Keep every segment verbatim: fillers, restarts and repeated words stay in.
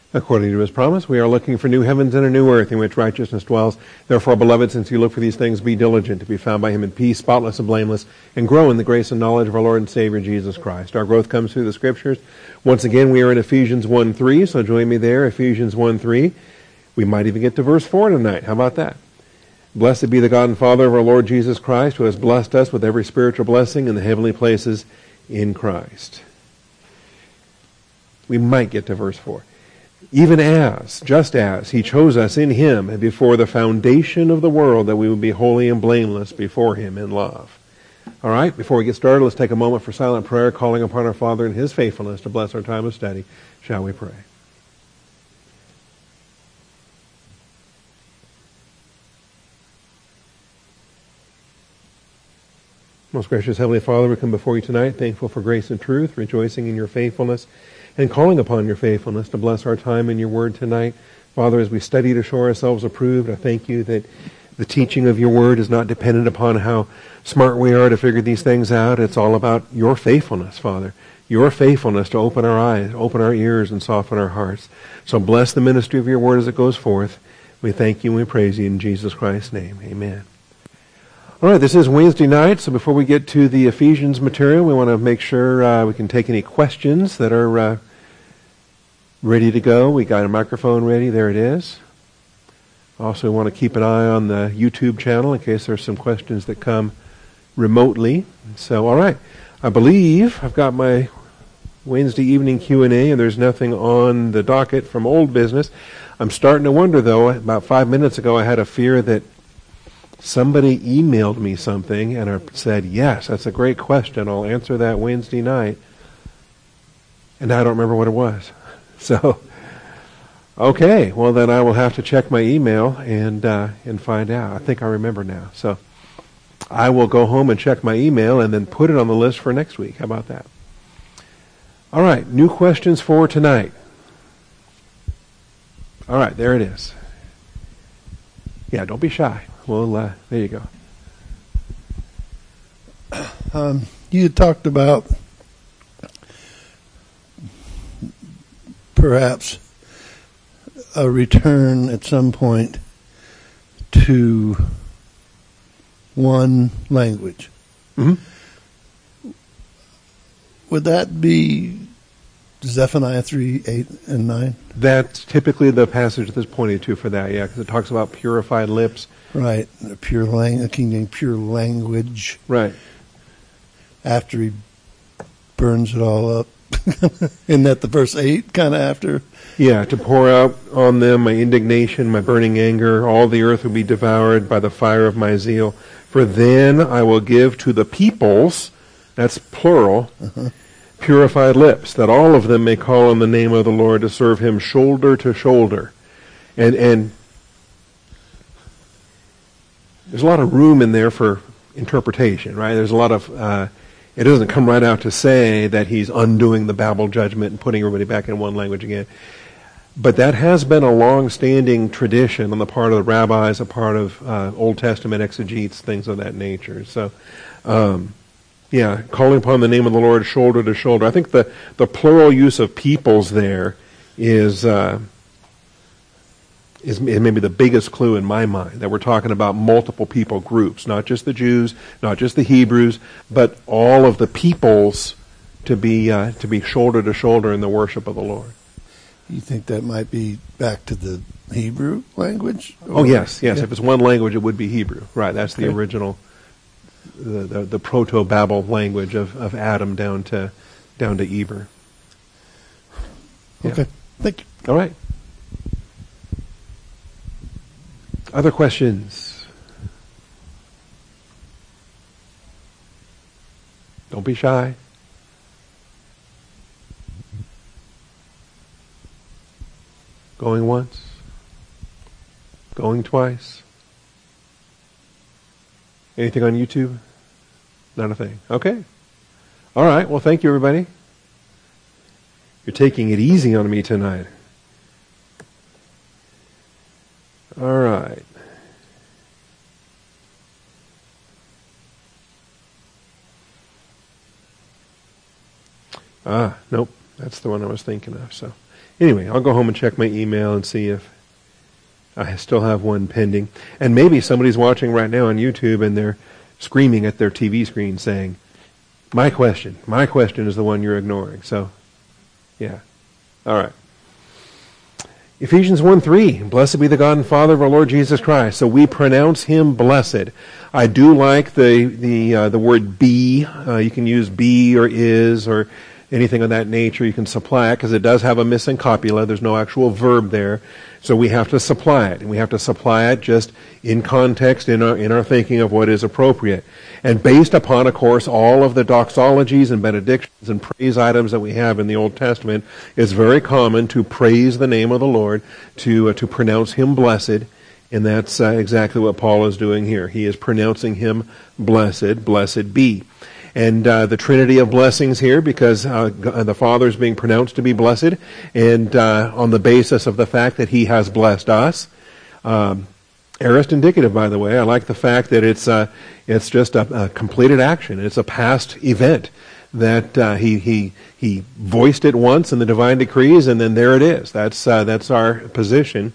According to his promise, we are looking for new heavens and a new earth in which righteousness dwells. Therefore, beloved, since you look for these things, be diligent to be found by him in peace, spotless and blameless, and grow in the grace and knowledge of our Lord and Savior, Jesus Christ. Our growth comes through the Scriptures. Once again, we are in Ephesians one three, so join me there, Ephesians one three. We might even get to verse four tonight. How about that? Blessed be the God and Father of our Lord Jesus Christ, who has blessed us with every spiritual blessing in the heavenly places in Christ. We might get to verse four. Even as, just as, he chose us in him before the foundation of the world, that we would be holy and blameless before him in love. All right, before we get started, let's take a moment for silent prayer, calling upon our Father in his faithfulness to bless our time of study. Shall we pray? Most gracious Heavenly Father, we come before you tonight, thankful for grace and truth, rejoicing in your faithfulness, and calling upon your faithfulness to bless our time in your word tonight. Father, as we study to show ourselves approved, I thank you that the teaching of your word is not dependent upon how smart we are to figure these things out. It's all about your faithfulness, Father. Your faithfulness to open our eyes, open our ears, and soften our hearts. So bless the ministry of your word as it goes forth. We thank you and we praise you in Jesus Christ's name. Amen. All right, this is Wednesday night, so before we get to the Ephesians material, we want to make sure uh, we can take any questions that are uh, ready to go. We got a microphone ready. There it is. Also, we want to keep an eye on the YouTube channel in case there's some questions that come remotely. So, all right, I believe I've got my Wednesday evening Q and A, and there's nothing on the docket from old business. I'm starting to wonder, though, about five minutes ago I had a fear that somebody emailed me something and I said, yes, that's a great question. I'll answer that Wednesday night. And I don't remember what it was. So, okay, well then I will have to check my email and uh, and find out. I think I remember now. So I will go home and check my email and then put it on the list for next week. How about that? All right, new questions for tonight. All right, there it is. Yeah, don't be shy. Well, uh, there you go. Um, you had talked about perhaps a return at some point to one language. Mm-hmm. Would that be Zephaniah three, eight, and nine? That's typically the passage that's pointed to for that, yeah, because it talks about purified lips. Right, pure lang- King James, pure language. Right. After he burns it all up. Isn't that the verse eight, kind of after? Yeah, to pour out on them my indignation, my burning anger. All the earth will be devoured by the fire of my zeal. For then I will give to the peoples, that's plural, uh-huh. purified lips, that all of them may call on the name of the Lord to serve him shoulder to shoulder. And and there's a lot of room in there for interpretation, right? There's a lot of, uh, it doesn't come right out to say that he's undoing the Babel judgment and putting everybody back in one language again. But that has been a long-standing tradition on the part of the rabbis, a part of uh, Old Testament exegetes, things of that nature. So, um, yeah, calling upon the name of the Lord shoulder to shoulder. I think the, the plural use of peoples there is... Uh, is maybe the biggest clue in my mind, that we're talking about multiple people groups, not just the Jews, not just the Hebrews, but all of the peoples to be uh, to be shoulder to shoulder in the worship of the Lord. You think that might be back to the Hebrew language? Or? Oh, yes, yes. Yeah. If it's one language, it would be Hebrew. Right, that's okay. the original, the, the, the proto-Babel language of, of Adam down to down to Eber. Yeah. Okay, thank you. All right. Other questions? Don't be shy. Going once? Going twice? Anything on YouTube? Not a thing. Okay. All right. Well, thank you, everybody. You're taking it easy on me tonight. All right. Ah, nope. That's the one I was thinking of. So, Anyway, I'll go home and check my email and see if I still have one pending. And maybe somebody's watching right now on YouTube and they're screaming at their T V screen saying, my question, my question is the one you're ignoring. So, yeah. All right. Ephesians one three, blessed be the God and Father of our Lord Jesus Christ. So we pronounce him blessed. I do like the the uh, the word be. Uh, you can use be or is or anything of that nature. You can supply it because it does have a missing copula. There's no actual verb there. So we have to supply it. And we have to supply it just in context, in our, in our thinking of what is appropriate. And based upon, of course, all of the doxologies and benedictions and praise items that we have in the Old Testament, it's very common to praise the name of the Lord, to, uh, to pronounce him blessed. And that's uh, exactly what Paul is doing here. He is pronouncing him blessed, blessed be. And uh, the Trinity of blessings here, because uh, the Father is being pronounced to be blessed, and uh, on the basis of the fact that he has blessed us. Um, aorist indicative, by the way. I like the fact that it's uh, it's just a, a completed action. It's a past event that uh, he he he voiced it once in the divine decrees, and then there it is. That's uh, that's our position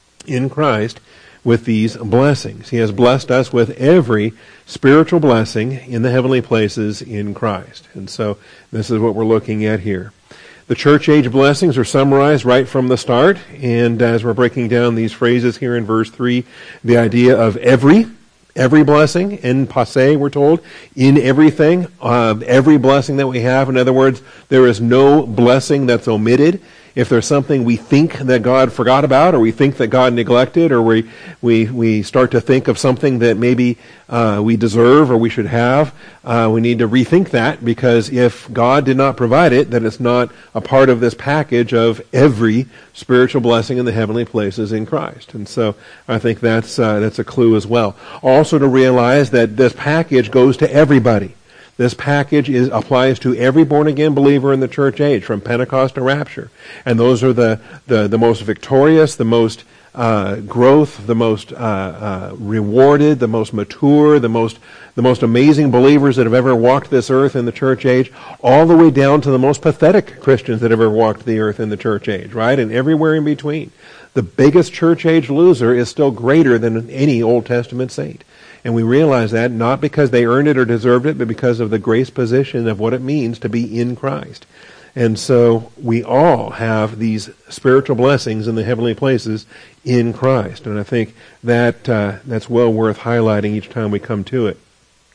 in Christ with these blessings. He has blessed us with every spiritual blessing in the heavenly places in Christ. And so this is what we're looking at here. The church age blessings are summarized right from the start. And as we're breaking down these phrases here in verse three, the idea of every, every blessing, en passé, we're told, in everything, uh, every blessing that we have. In other words, there is no blessing that's omitted. If there's something we think that God forgot about, or we think that God neglected, or we we, we start to think of something that maybe uh, we deserve or we should have, uh, we need to rethink that, because if God did not provide it, then it's not a part of this package of every spiritual blessing in the heavenly places in Christ. And so I think that's uh, that's a clue as well. Also to realize that this package goes to everybody. This package is applies to every born-again believer in the church age, from Pentecost to rapture. And those are the, the, the most victorious, the most uh, growth, the most uh, uh, rewarded, the most mature, the most the most amazing believers that have ever walked this earth in the church age, all the way down to the most pathetic Christians that have ever walked the earth in the church age, right? And everywhere in between. The biggest church age loser is still greater than any Old Testament saint. And we realize that not because they earned it or deserved it, but because of the grace position of what it means to be in Christ. And so we all have these spiritual blessings in the heavenly places in Christ. And I think that uh, that's well worth highlighting each time we come to it.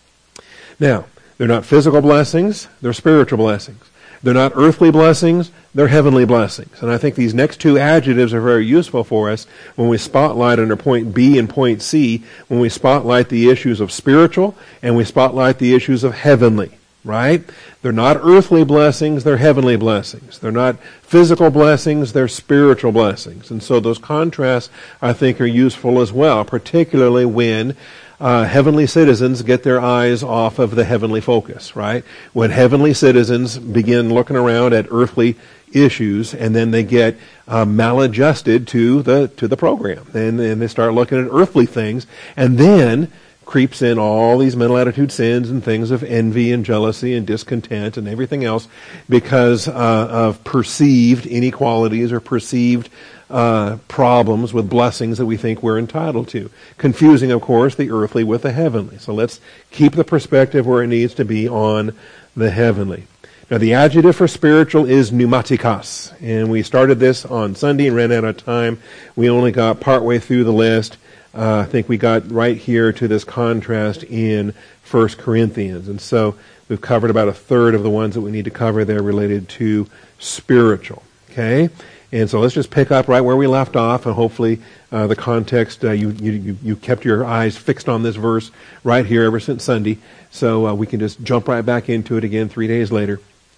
Now, they're not physical blessings, they're spiritual blessings. They're not earthly blessings, they're heavenly blessings. And I think these next two adjectives are very useful for us when we spotlight under point B and point C, when we spotlight the issues of spiritual and we spotlight the issues of heavenly, right? They're not earthly blessings, they're heavenly blessings. They're not physical blessings, they're spiritual blessings. And so those contrasts, I think, are useful as well, particularly when Uh, heavenly citizens get their eyes off of the heavenly focus, right? When heavenly citizens begin looking around at earthly issues, and then they get uh, maladjusted to the to the program, and then they start looking at earthly things, and then creeps in all these mental attitude sins and things of envy and jealousy and discontent and everything else because uh, of perceived inequalities or perceived Uh, problems with blessings that we think we're entitled to. Confusing, of course, the earthly with the heavenly. So let's keep the perspective where it needs to be on the heavenly. Now, the adjective for spiritual is pneumatikos. And we started this on Sunday and ran out of time. We only got partway through the list. Uh, I think we got right here to this contrast in First Corinthians. And so we've covered about a third of the ones that we need to cover there related to spiritual. Okay? And so let's just pick up right where we left off, and hopefully uh, the context, uh, you, you you kept your eyes fixed on this verse right here ever since Sunday, so uh, we can just jump right back into it again three days later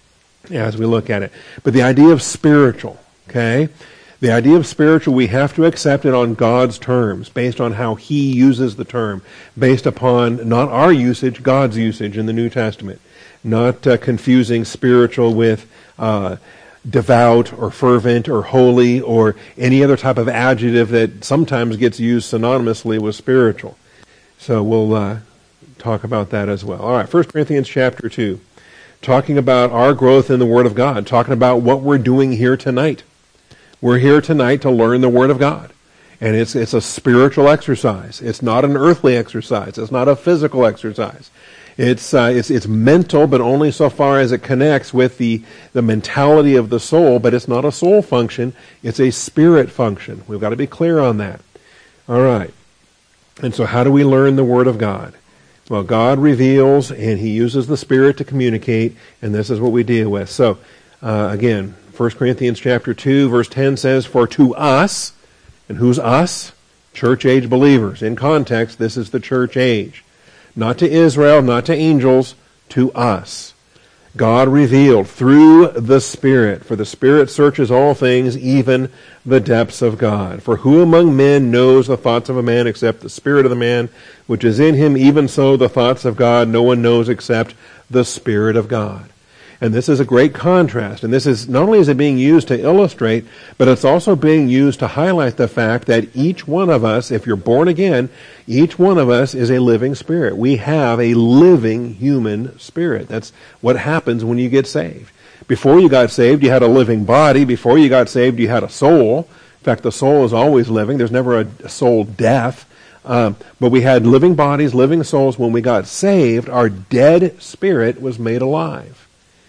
as we look at it. But the idea of spiritual, okay? The idea of spiritual, we have to accept it on God's terms, based on how He uses the term, based upon not our usage, God's usage in the New Testament, not uh, confusing spiritual with Uh, devout or fervent or holy or any other type of adjective that sometimes gets used synonymously with spiritual. So we'll uh, talk about that as well. All right, First Corinthians chapter two, talking about our growth in the Word of God, talking about what we're doing here tonight. We're here tonight to learn the Word of God. And it's it's a spiritual exercise. It's not an earthly exercise. It's not a physical exercise. It's uh, it's it's mental, but only so far as it connects with the the mentality of the soul. But it's not a soul function. It's a spirit function. We've got to be clear on that. All right. And so, how do we learn the Word of God? Well, God reveals, and He uses the Spirit to communicate, and this is what we deal with. So, uh, again, First Corinthians chapter two, verse ten says, "For to us," and who's us? Church-age believers. In context, this is the church age. Not to Israel, not to angels, to us. God revealed through the Spirit. For the Spirit searches all things, even the depths of God. For who among men knows the thoughts of a man except the spirit of the man which is in him? Even so, the thoughts of God no one knows except the Spirit of God. And this is a great contrast. And this is, not only is it being used to illustrate, but it's also being used to highlight the fact that each one of us, if you're born again, each one of us is a living spirit. We have a living human spirit. That's what happens when you get saved. Before you got saved, you had a living body. Before you got saved, you had a soul. In fact, the soul is always living. There's never a, a soul death. Um, but we had living bodies, living souls. When we got saved, our dead spirit was made alive.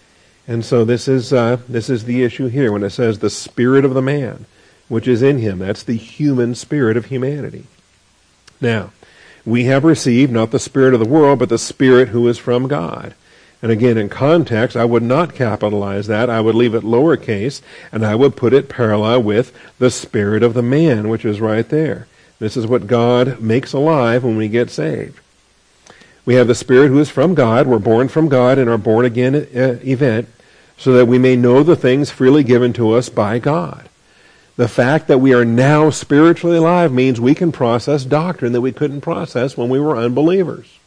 And so this is uh, this is the issue here when it says the spirit of the man, which is in him. That's the human spirit of humanity. Now, we have received not the spirit of the world, but the Spirit who is from God. And again, in context, I would not capitalize that. I would leave it lowercase, and I would put it parallel with the spirit of the man, which is right there. This is what God makes alive when we get saved. We have the Spirit who is from God. We're born from God in our born-again event, so that we may know the things freely given to us by God. The fact that we are now spiritually alive means we can process doctrine that we couldn't process when we were unbelievers.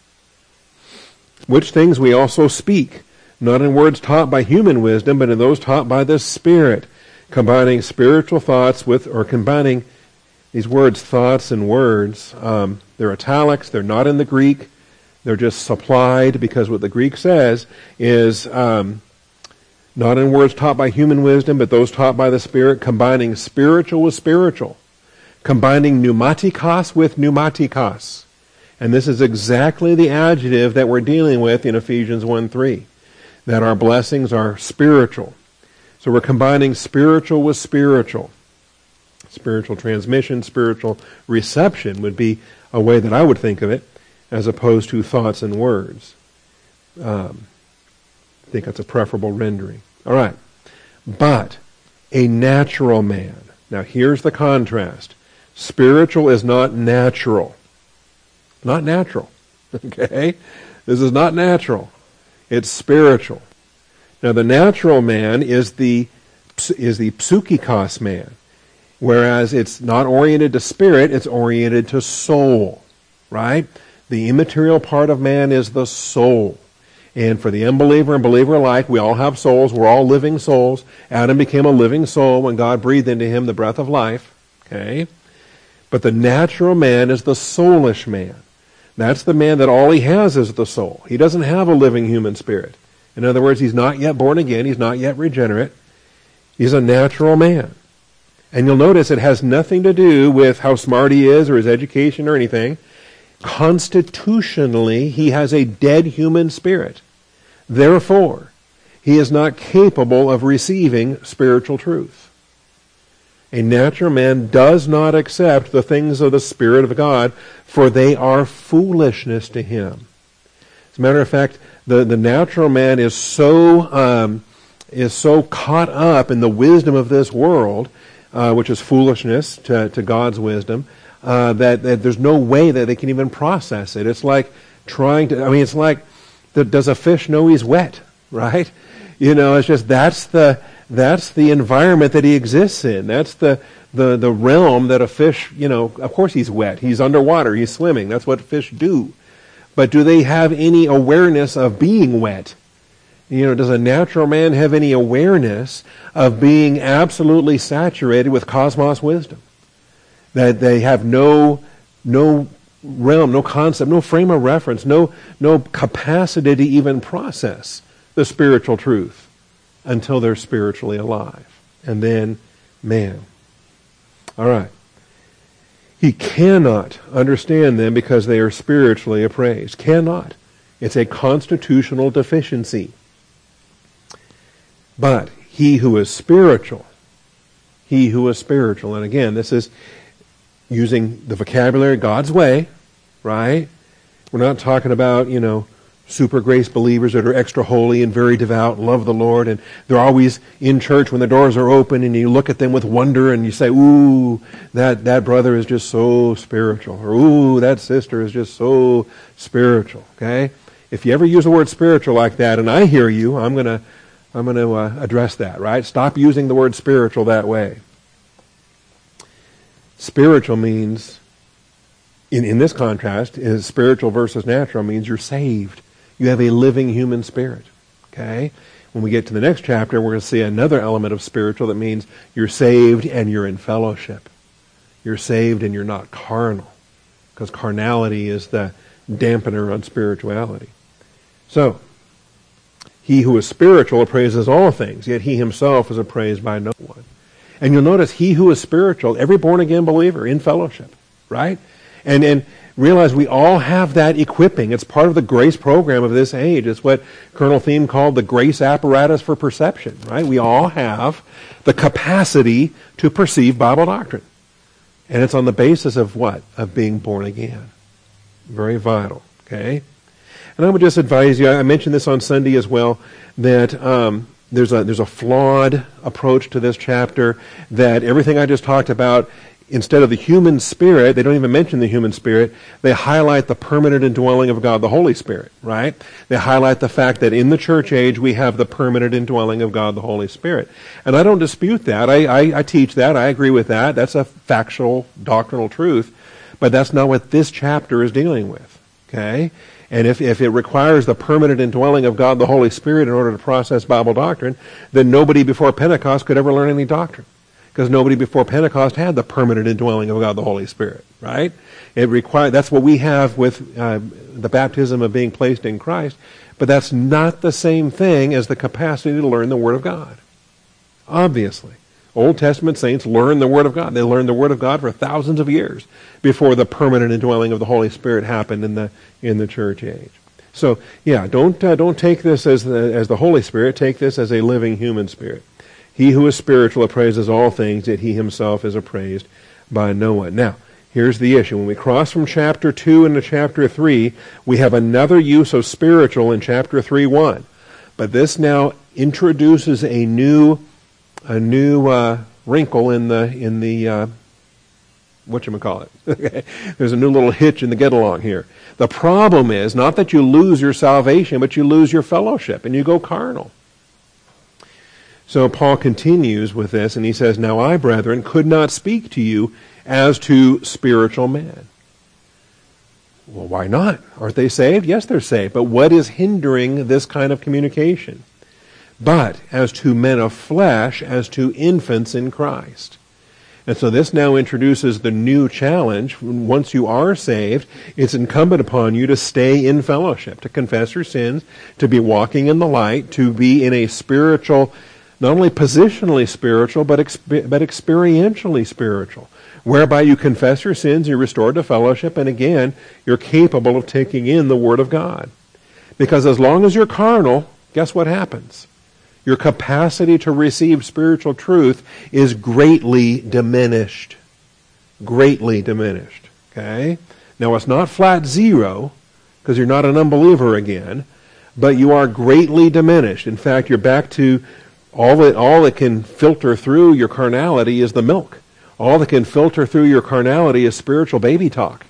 Which things we also speak, not in words taught by human wisdom, but in those taught by the Spirit, combining spiritual thoughts with, or combining these words, thoughts and words. Um, they're italics, they're not in the Greek, they're just supplied, because what the Greek says is, um, not in words taught by human wisdom, but those taught by the Spirit, combining spiritual with spiritual, combining pneumatikos with pneumatikos. And this is exactly the adjective that we're dealing with in Ephesians one three, that our blessings are spiritual. So we're combining spiritual with spiritual. Spiritual transmission, spiritual reception would be a way that I would think of it, as opposed to thoughts and words. Um, I think that's a preferable rendering. All right. But a natural man. Now here's the contrast. Spiritual is not natural. Not natural. Okay? This is not natural. It's spiritual. Now the natural man is the is the psychikos man. Whereas it's not oriented to spirit, it's oriented to soul. Right? The immaterial part of man is the soul. And for the unbeliever and believer alike, we all have souls. We're all living souls. Adam became a living soul when God breathed into him the breath of life. Okay? But the natural man is the soulish man. That's the man that all he has is the soul. He doesn't have a living human spirit. In other words, he's not yet born again. He's not yet regenerate. He's a natural man. And you'll notice it has nothing to do with how smart he is or his education or anything. Constitutionally, he has a dead human spirit. Therefore, he is not capable of receiving spiritual truth. A natural man does not accept the things of the Spirit of God, for they are foolishness to him. As a matter of fact, the, the natural man is so um, is so caught up in the wisdom of this world, uh, which is foolishness to, to God's wisdom, Uh, that, that there's no way that they can even process it. It's like trying to, I mean, it's like, the, does a fish know he's wet, right? You know, it's just, that's the, that's the environment that he exists in. That's the, the, the realm that a fish, you know, of course he's wet. He's underwater. He's swimming. That's what fish do. But do they have any awareness of being wet? You know, does a natural man have any awareness of being absolutely saturated with cosmos wisdom? That they have no no realm, no concept, no frame of reference, no no capacity to even process the spiritual truth until they're spiritually alive. And then, man, All right. He cannot understand them because they are spiritually appraised. Cannot. It's a constitutional deficiency. But he who is spiritual, he who is spiritual, and again, this is using the vocabulary God's way, right? We're not talking about, you know, super grace believers that are extra holy and very devout and love the Lord, and they're always in church when the doors are open, and you look at them with wonder and you say, ooh, that, that brother is just so spiritual, or ooh, that sister is just so spiritual, okay? If you ever use the word spiritual like that, and I hear you, I'm going to I'm going to uh, address that, right? Stop using the word spiritual that way. Spiritual means, in, in this contrast, is spiritual versus natural means you're saved. You have a living human spirit, okay? When we get to the next chapter, we're going to see another element of spiritual that means you're saved and you're in fellowship. You're saved and you're not carnal, because carnality is the dampener on spirituality. So, he who is spiritual appraises all things, yet he himself is appraised by no one. And you'll notice he who is spiritual, every born-again believer in fellowship, right? And and realize we all have that equipping. It's part of the grace program of this age. It's what Colonel Thiem called the grace apparatus for perception, right? We all have the capacity to perceive Bible doctrine. And it's on the basis of what? Of being born again. Very vital, okay? And I would just advise you, I mentioned this on Sunday as well, that um, there's a there's a flawed approach to this chapter, that everything I just talked about, instead of the human spirit, they don't even mention the human spirit, they highlight the permanent indwelling of God, the Holy Spirit, right? They highlight the fact that in the church age we have the permanent indwelling of God, the Holy Spirit. And I don't dispute that. I, I, I teach that. I agree with that. That's a factual, doctrinal truth. But that's not what this chapter is dealing with, okay? And if, if it requires the permanent indwelling of God, the Holy Spirit, in order to process Bible doctrine, then nobody before Pentecost could ever learn any doctrine. Because nobody before Pentecost had the permanent indwelling of God, the Holy Spirit, right? It require, that's what we have with uh, the baptism of being placed in Christ, but that's not the same thing as the capacity to learn the Word of God. Obviously. Old Testament saints learned the Word of God. They learned the Word of God for thousands of years before the permanent indwelling of the Holy Spirit happened in the in the church age. So, yeah, don't uh, don't take this as the as the Holy Spirit. Take this as a living human spirit. He who is spiritual appraises all things, yet he himself is appraised by no one. Now, here's the issue. When we cross from chapter two into chapter three, we have another use of spiritual in chapter three one. But this now introduces a new a new uh, wrinkle in the in the uh, whatchamacallit. Okay. There's a new little hitch in the get-along here. The problem is not that you lose your salvation, but you lose your fellowship, and you go carnal. So Paul continues with this, and he says, "Now I, brethren, could not speak to you as to spiritual men." Well, why not? Aren't they saved? Yes, they're saved. But what is hindering this kind of communication? But as to men of flesh, as to infants in Christ. And so this now introduces the new challenge. Once you are saved, it's incumbent upon you to stay in fellowship, to confess your sins, to be walking in the light, to be in a spiritual, not only positionally spiritual, but exp- but experientially spiritual, whereby you confess your sins, you're restored to fellowship, and again, you're capable of taking in the Word of God. Because as long as you're carnal, guess what happens? Your capacity to receive spiritual truth is greatly diminished. Greatly diminished. Okay? Now, it's not flat zero, because you're not an unbeliever again, but you are greatly diminished. In fact, you're back to all that, all that can filter through your carnality is the milk. All that can filter through your carnality is spiritual baby talk.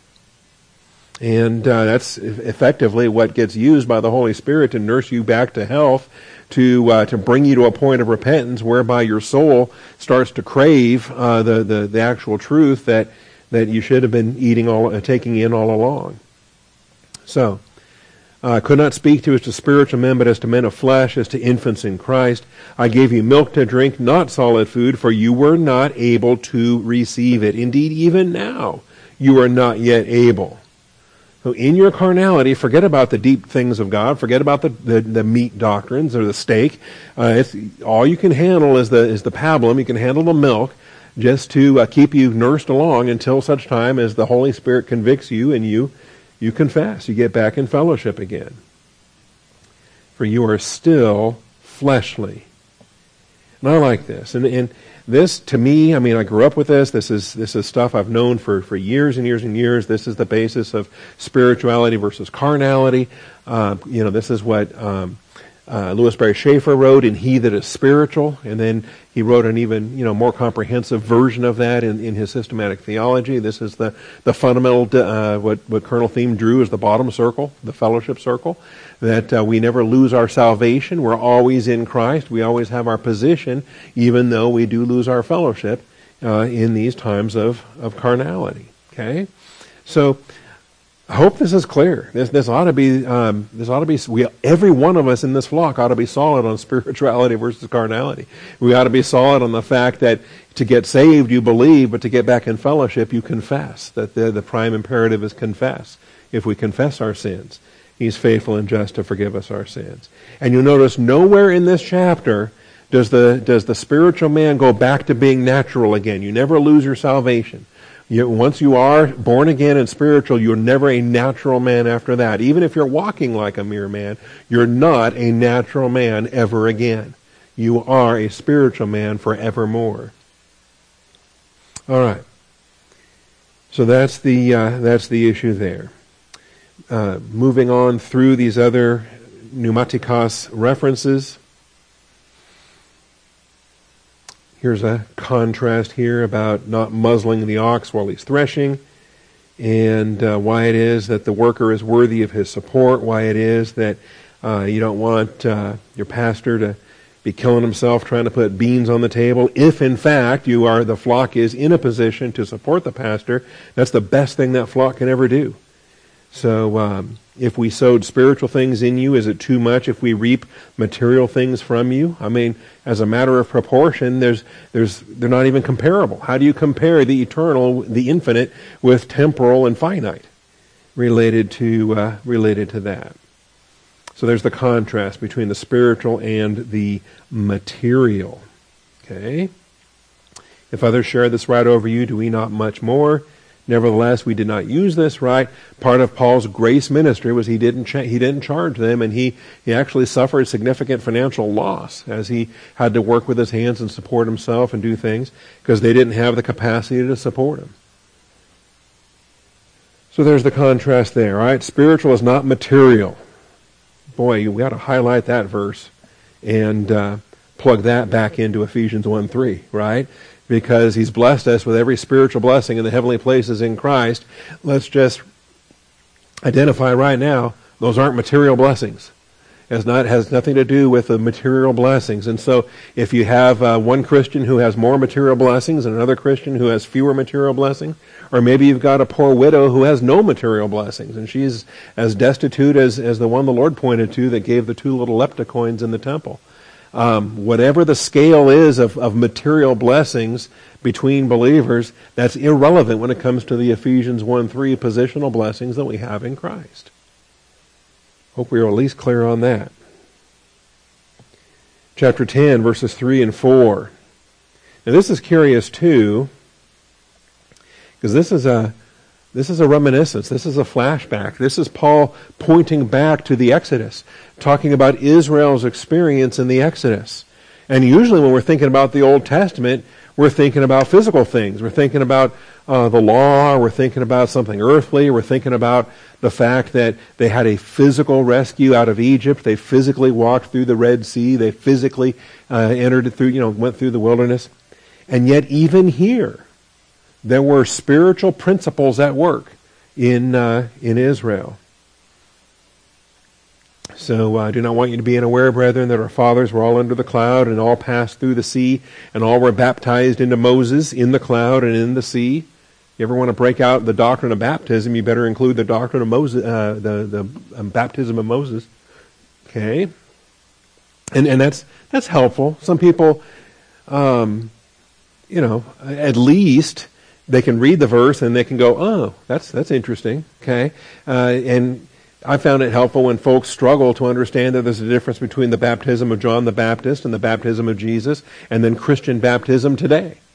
And uh, that's effectively what gets used by the Holy Spirit to nurse you back to health, to uh, to bring you to a point of repentance whereby your soul starts to crave uh, the, the the actual truth that that you should have been eating all uh, taking in all along. So, I uh, could not speak to as to spiritual men, but as to men of flesh, as to infants in Christ. I gave you milk to drink, not solid food, for you were not able to receive it. Indeed, even now you are not yet able. So in your carnality, forget about the deep things of God. Forget about the, the, the meat doctrines or the steak. Uh, it's, all you can handle is the is the pablum. You can handle the milk. just to uh, keep you nursed along until such time as the Holy Spirit convicts you and you you confess. You get back in fellowship again. For you are still fleshly. And I like this. And, and this, to me, I mean, I grew up with this. This is this is stuff I've known for, for years and years and years. This is the basis of spirituality versus carnality. Uh, you know, this is what um, uh, Louis Barry Schaeffer wrote in He That Is Spiritual. And then he wrote an even, you know, more comprehensive version of that in, in his systematic theology. This is the, the fundamental, uh, what, what Colonel Thiem drew as the bottom circle, the fellowship circle. That uh, we never lose our salvation. We're always in Christ. We always have our position, even though we do lose our fellowship uh, in these times of, of carnality. Okay, so I hope this is clear. This this ought to be um, this ought to be we every one of us in this flock ought to be solid on spirituality versus carnality. We ought to be solid on the fact that to get saved you believe, but to get back in fellowship you confess. That the the prime imperative is confess. If we confess our sins, He's faithful and just to forgive us our sins. And you'll notice nowhere in this chapter does the does the spiritual man go back to being natural again. You never lose your salvation. You, once you are born again and spiritual, you're never a natural man after that. Even if you're walking like a mere man, you're not a natural man ever again. You are a spiritual man forevermore. All right. So that's the uh, that's the issue there. Uh, moving on through these other pneumatikos references. Here's a contrast here about not muzzling the ox while he's threshing, and uh, why it is that the worker is worthy of his support, why it is that uh, you don't want uh, your pastor to be killing himself trying to put beans on the table. If in fact you are, the flock is in a position to support the pastor, that's the best thing that flock can ever do. So um, if we sowed spiritual things in you, is it too much if we reap material things from you? I mean, as a matter of proportion, there's, there's, they're not even comparable. How do you compare the eternal, the infinite, with temporal and finite related to uh, related to that? So there's the contrast between the spiritual and the material. Okay. If others share this right over you, do we not much more? Nevertheless, we did not use this right. Part of Paul's grace ministry was he didn't cha- he didn't charge them, and he, he actually suffered significant financial loss as he had to work with his hands and support himself and do things because they didn't have the capacity to support him. So there's the contrast there, right? Spiritual is not material. Boy, we got to highlight that verse and uh, plug that back into Ephesians one three, right? Because he's blessed us with every spiritual blessing in the heavenly places in Christ. Let's just identify right now, those aren't material blessings. It has, not, has nothing to do with the material blessings. And so if you have uh, one Christian who has more material blessings and another Christian who has fewer material blessings, or maybe you've got a poor widow who has no material blessings, and she's as destitute as, as the one the Lord pointed to that gave the two little leptocoins in the temple. Um, whatever the scale is of, of material blessings between believers, that's irrelevant when it comes to the Ephesians one three positional blessings that we have in Christ. Hope we are at least clear on that. Chapter ten, verses three and four. Now this is curious too, because this is a This is a reminiscence. This is a flashback. This is Paul pointing back to the Exodus, talking about Israel's experience in the Exodus. And usually when we're thinking about the Old Testament, we're thinking about physical things. We're thinking about uh, the law. We're thinking about something earthly. We're thinking about the fact that they had a physical rescue out of Egypt. They physically walked through the Red Sea. They physically uh, entered through, you know, went through the wilderness. And yet even here, there were spiritual principles at work in uh, in Israel. So uh, I do not want you to be unaware, brethren, that our fathers were all under the cloud and all passed through the sea and all were baptized into Moses in the cloud and in the sea. You ever want to break out the doctrine of baptism, you better include the doctrine of Moses, uh, the the um, baptism of Moses. Okay, and and that's that's helpful. Some people, um, you know, at least they can read the verse and they can go, oh, that's that's interesting. Okay, uh, and I found it helpful when folks struggle to understand that there's a difference between the baptism of John the Baptist and the baptism of Jesus, and then Christian baptism today.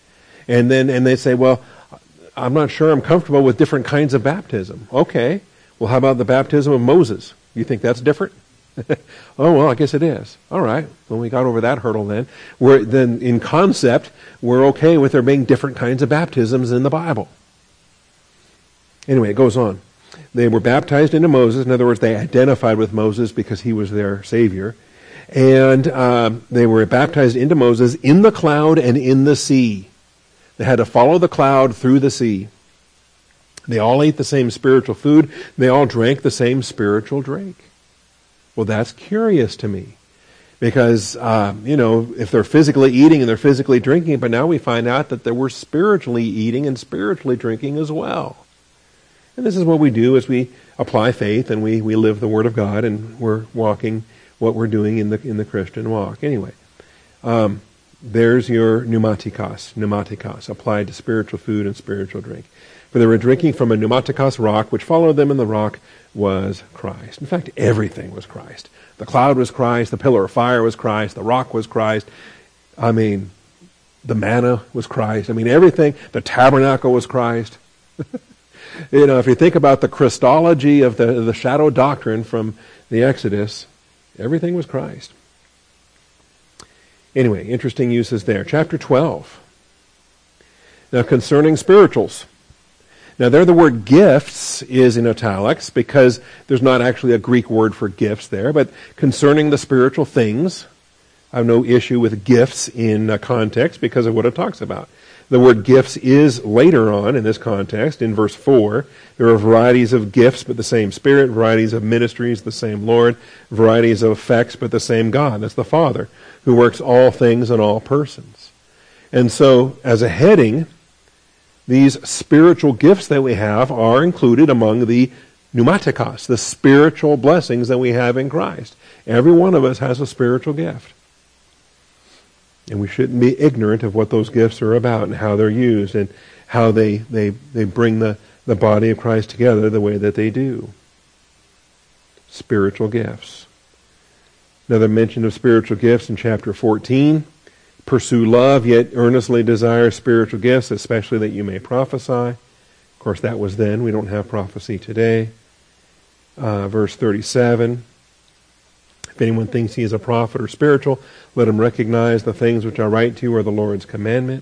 And then and they say, well, I'm not sure I'm comfortable with different kinds of baptism. Okay. Well, how about the baptism of Moses? You think that's different? Oh, well, I guess it is. All right. Well, we got over that hurdle then. We're, then in concept, we're okay with there being different kinds of baptisms in the Bible. Anyway, it goes on. They were baptized into Moses. In other words, they identified with Moses because he was their Savior. And um, they were baptized into Moses in the cloud and in the sea. They had to follow the cloud through the sea. They all ate the same spiritual food. They all drank the same spiritual drink. Well, that's curious to me. Because, uh, you know, if they're physically eating and they're physically drinking, but now we find out that they were spiritually eating and spiritually drinking as well. And this is what we do as we apply faith and we, we live the Word of God and we're walking what we're doing in the in the Christian walk. Anyway, um, there's your pneumatikos, pneumatikos, applied to spiritual food and spiritual drink. For they were drinking from a pneumatikos rock, which followed them, and the rock was Christ. In fact, everything was Christ. The cloud was Christ, the pillar of fire was Christ, the rock was Christ. I mean, the manna was Christ. I mean, everything, the tabernacle was Christ. You know, if you think about the Christology of the, the shadow doctrine from the Exodus, everything was Christ. Anyway, interesting uses there. Chapter twelve. Now, concerning spirituals. Now, there the word gifts is in italics because there's not actually a Greek word for gifts there, but concerning the spiritual things, I have no issue with gifts in uh, context because of what it talks about. The word gifts is later on in this context, in verse four. There are varieties of gifts, but the same Spirit, varieties of ministries, the same Lord, varieties of effects, but the same God. That's the Father, who works all things in all persons. And so, as a heading, these spiritual gifts that we have are included among the pneumatikos, the spiritual blessings that we have in Christ. Every one of us has a spiritual gift. And we shouldn't be ignorant of what those gifts are about and how they're used and how they, they, they bring the, the body of Christ together the way that they do. Spiritual gifts. Another mention of spiritual gifts in chapter fourteen. Pursue love, yet earnestly desire spiritual gifts, especially that you may prophesy. Of course, that was then. We don't have prophecy today. Uh, verse thirty-seven. If anyone thinks he is a prophet or spiritual, let him recognize the things which I write to you are the Lord's commandment.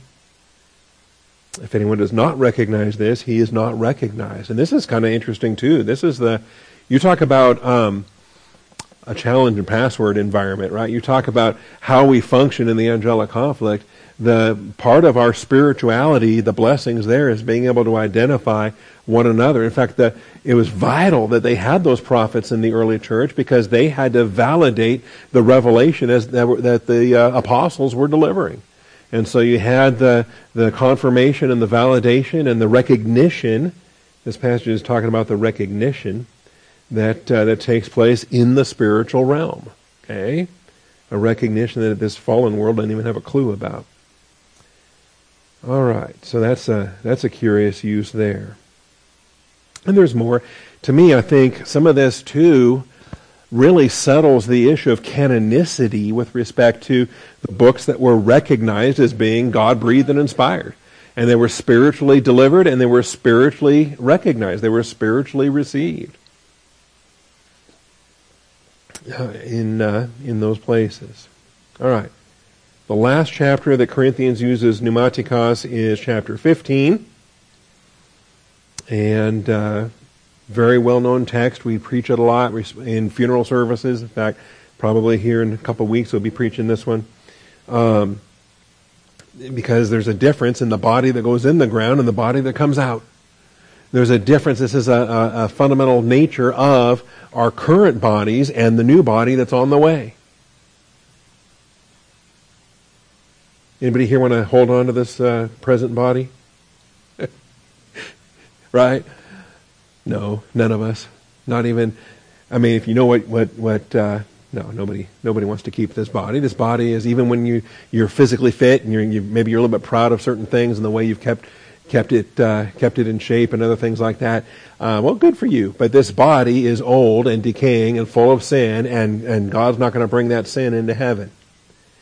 If anyone does not recognize this, he is not recognized. And this is kind of interesting too. This is the, you talk about um, a challenge and password environment, right? You talk about how we function in the angelic conflict. The part of our spirituality, the blessings there, is being able to identify one another. In fact, the, it was vital that they had those prophets in the early church because they had to validate the revelation as that, were, that the uh, apostles were delivering. And so you had the, the confirmation and the validation and the recognition. This passage is talking about the recognition that uh, that takes place in the spiritual realm. Okay? A recognition that this fallen world doesn't even have a clue about. All right, so that's a that's a curious use there. And there's more. To me, I think some of this too really settles the issue of canonicity with respect to the books that were recognized as being God-breathed and inspired. And they were spiritually delivered and they were spiritually recognized. They were spiritually received uh, in uh, in those places. All right. The last chapter that Corinthians uses pneumatikos is chapter fifteen. And uh, very well-known text. We preach it a lot in funeral services. In fact, probably here in a couple of weeks we'll be preaching this one. Um, because there's a difference in the body that goes in the ground and the body that comes out. There's a difference. This is a, a, a fundamental nature of our current bodies and the new body that's on the way. Anybody here want to hold on to this uh, present body? Right? No, none of us. Not even, I mean, if you know what, what, what, uh, no, nobody, nobody wants to keep this body. This body is, even when you, you're physically fit and you're, you, maybe you're a little bit proud of certain things and the way you've kept, kept it, uh, kept it in shape and other things like that. Uh, well, good for you. But this body is old and decaying and full of sin, and, and God's not going to bring that sin into heaven.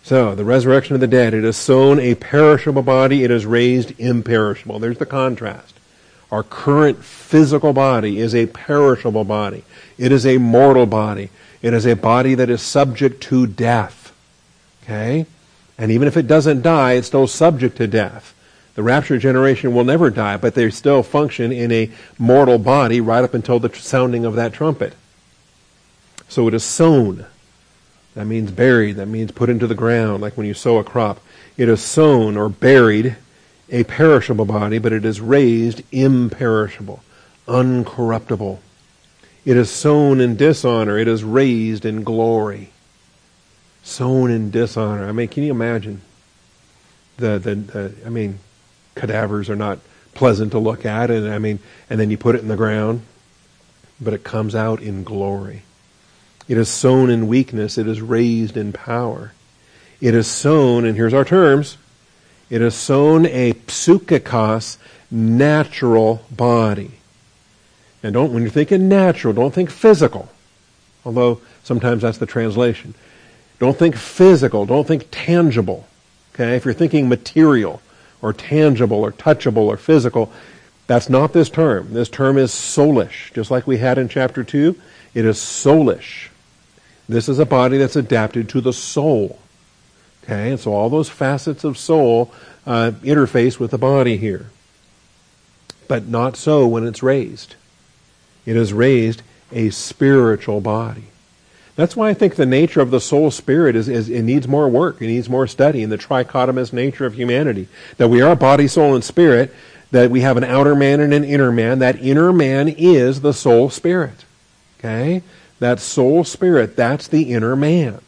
So, the resurrection of the dead, it is sown a perishable body, it is raised imperishable. There's the contrast. Our current physical body is a perishable body. It is a mortal body. It is a body that is subject to death. Okay? And even if it doesn't die, it's still subject to death. The raptured generation will never die, but they still function in a mortal body right up until the sounding of that trumpet. So it is sown. That means buried. That means put into the ground, like when you sow a crop. It is sown or buried, a perishable body, but it is raised imperishable, uncorruptible. It is sown in dishonor. It is raised in glory. Sown in dishonor. I mean, can you imagine? The, the, the I mean, cadavers are not pleasant to look at, and I mean, and then you put it in the ground, but it comes out in glory. It is sown in weakness. It is raised in power. It is sown, and here's our terms, it is sown a psychikos, natural body. And don't, when you're thinking natural, don't think physical, although sometimes that's the translation. Don't think physical. Don't think tangible. Okay? If you're thinking material or tangible or touchable or physical, that's not this term. This term is soulish, just like we had in chapter two. It is soulish. This is a body that's adapted to the soul. Okay, and so all those facets of soul uh, interface with the body here. But not so when it's raised. It is raised a spiritual body. That's why I think the nature of the soul spirit is, is it needs more work. It needs more study in the trichotomous nature of humanity. That we are body, soul, and spirit. That we have an outer man and an inner man. That inner man is the soul spirit. Okay? That soul spirit, that's the inner man.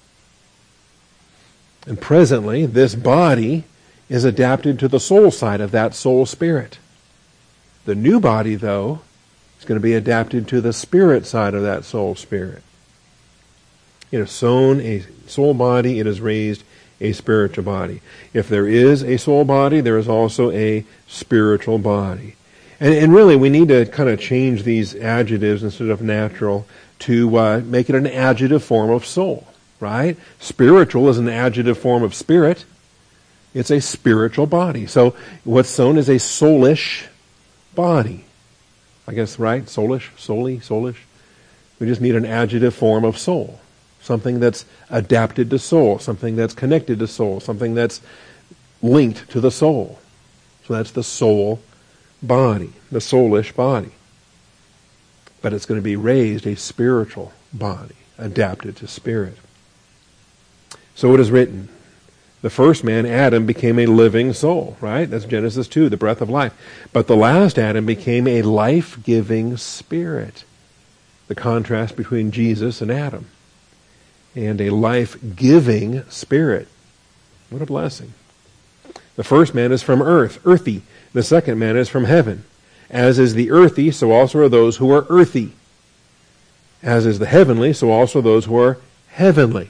And presently, this body is adapted to the soul side of that soul spirit. The new body, though, is going to be adapted to the spirit side of that soul spirit. It is sown a soul body, it is raised a spiritual body. If there is a soul body, there is also a spiritual body. And, and really, we need to kind of change these adjectives instead of natural to uh, make it an adjective form of soul, right? Spiritual is an adjective form of spirit. It's a spiritual body. So what's sown is a soulish body. I guess, right? Soulish, soully, soulish. We just need an adjective form of soul. Something that's adapted to soul. Something that's connected to soul. Something that's linked to the soul. So that's the soul body, the soulish body. But it's going to be raised a spiritual body, adapted to spirit. So it is written, the first man, Adam, became a living soul, right? That's Genesis two, the breath of life. But the last Adam became a life-giving spirit. The contrast between Jesus and Adam. And a life-giving spirit. What a blessing. The first man is from earth, earthy. The second man is from heaven. As is the earthy, so also are those who are earthy. As is the heavenly, so also those who are heavenly.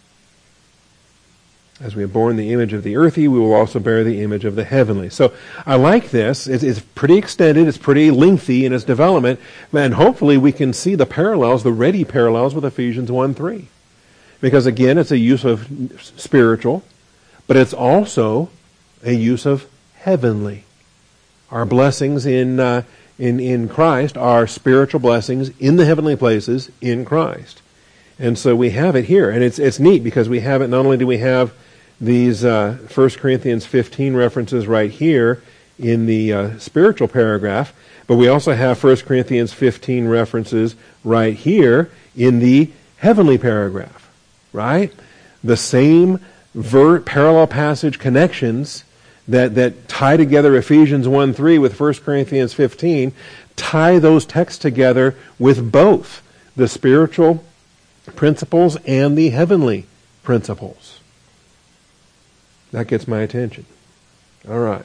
As we have borne the image of the earthy, we will also bear the image of the heavenly. So I like this. It's, it's pretty extended. It's pretty lengthy in its development. And hopefully we can see the parallels, the ready parallels with Ephesians one three. Because again, it's a use of spiritual, but it's also a use of heavenly. Our blessings in uh, in in Christ are spiritual blessings in the heavenly places in Christ. And so we have it here. And it's it's neat because we have it, not only do we have these uh, First Corinthians fifteen references right here in the uh, spiritual paragraph, but we also have First Corinthians fifteen references right here in the heavenly paragraph, right? The same ver- parallel passage connections that, that tie together Ephesians one three with First Corinthians fifteen, tie those texts together with both the spiritual principles and the heavenly principles. That gets my attention. All right.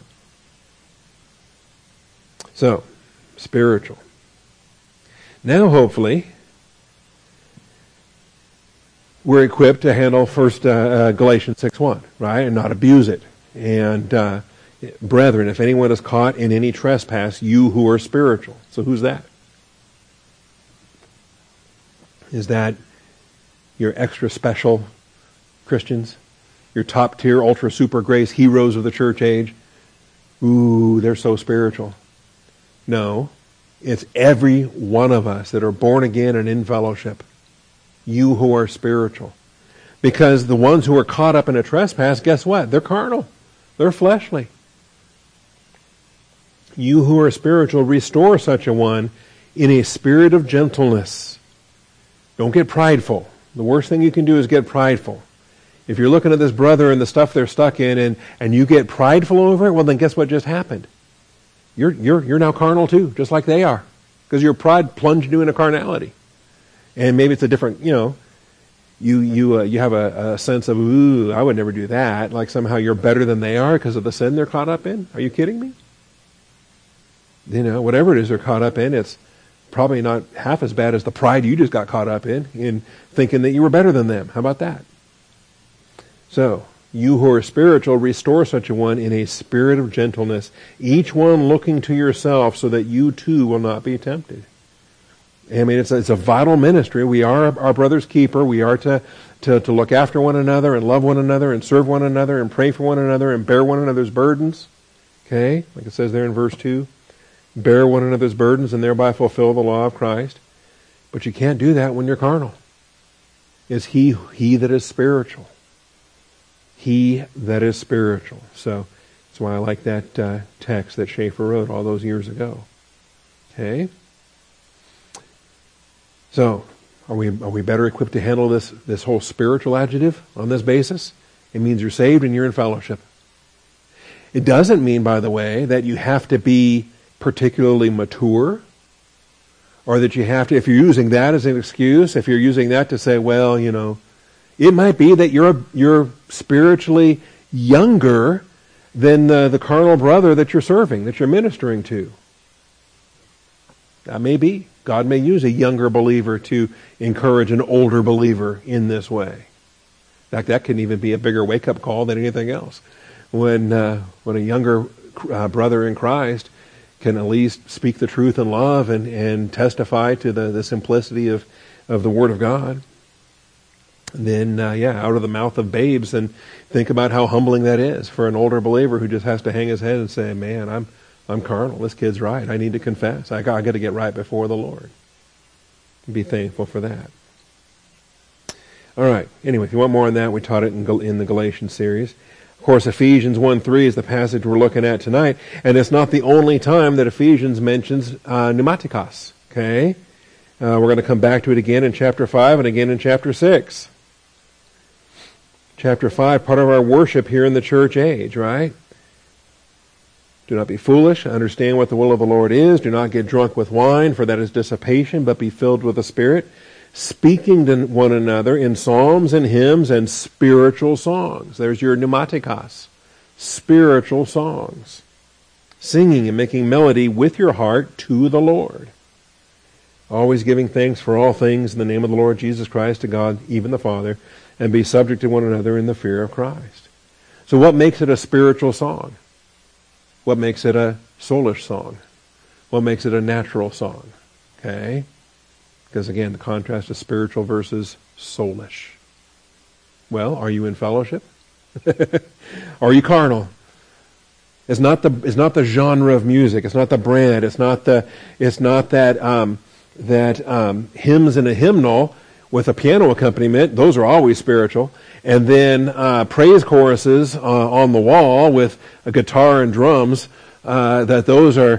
So, spiritual. Now, hopefully, we're equipped to handle first uh, uh, Galatians six one, right, and not abuse it. And, uh, brethren, if anyone is caught in any trespass, you who are spiritual. So who's that? Is that your extra special Christians? your top tier, ultra super grace heroes of the church age. Ooh, they're so spiritual. No, it's every one of us that are born again and in fellowship. You who are spiritual. Because the ones who are caught up in a trespass, guess what? They're carnal. They're fleshly. You who are spiritual, restore such a one in a spirit of gentleness. Don't get prideful. The worst thing you can do is get prideful. If you're looking at this brother and the stuff they're stuck in and, and you get prideful over it, well then guess what just happened? You're, you're, you're now carnal too, just like they are. Because your pride plunged you into carnality. And maybe it's a different, you know, you you uh, you have a, a sense of, ooh, I would never do that. Like somehow you're better than they are because of the sin they're caught up in. Are you kidding me? You know, whatever it is they're caught up in, it's probably not half as bad as the pride you just got caught up in, in thinking that you were better than them. How about that? So, you who are spiritual, restore such a one in a spirit of gentleness, each one looking to yourself so that you too will not be tempted. I mean, it's a, it's a vital ministry. We are our brother's keeper. We are to, to, to look after one another and love one another and serve one another and pray for one another and bear one another's burdens. Okay? Like it says there in verse two. Bear one another's burdens and thereby fulfill the law of Christ. But you can't do that when you're carnal. It's he, he that is spiritual. He that is spiritual. So that's why I like that uh, text that Schaeffer wrote all those years ago. Okay? So, are we are we better equipped to handle this, this whole spiritual adjective on this basis? It means you're saved and you're in fellowship. It doesn't mean, by the way, that you have to be particularly mature, or that you have to, if you're using that as an excuse, if you're using that to say, well, you know, it might be that you're you're spiritually younger than the, the carnal brother that you're serving, that you're ministering to. That may be. God may use a younger believer to encourage an older believer in this way. In fact, that can even be a bigger wake-up call than anything else. When uh, when a younger uh, brother in Christ can at least speak the truth in love and, and testify to the, the simplicity of, of the Word of God, then, uh, yeah, out of the mouth of babes, and think about how humbling that is for an older believer who just has to hang his head and say, man, I'm I'm carnal. This kid's right. I need to confess. I got, I got to get right before the Lord. Be thankful for that. All right. Anyway, if you want more on that, we taught it in, in the Galatians series. Of course, Ephesians one three is the passage we're looking at tonight, and it's not the only time that Ephesians mentions uh, pneumatikos. Okay? Uh, we're going to come back to it again in chapter five and again in chapter six. Chapter five, part of our worship here in the church age, right? Do not be foolish. Understand what the will of the Lord is. Do not get drunk with wine, for that is dissipation, but be filled with the Spirit, speaking to one another in psalms and hymns and spiritual songs. There's your pneumatikos, spiritual songs. Singing and making melody with your heart to the Lord. Always giving thanks for all things in the name of the Lord Jesus Christ to God, even the Father, and be subject to one another in the fear of Christ. So what makes it a spiritual song? What makes it a soulish song? What makes it a natural song? Okay? Because again, the contrast is spiritual versus soulish. Well, are you in fellowship? Are you carnal? It's not the it's not the genre of music. It's not the brand. It's not the it's not that um, that um, hymns in a hymnal with a piano accompaniment. Those are always spiritual. And then uh, praise choruses uh, on the wall with a guitar and drums. Uh, that those are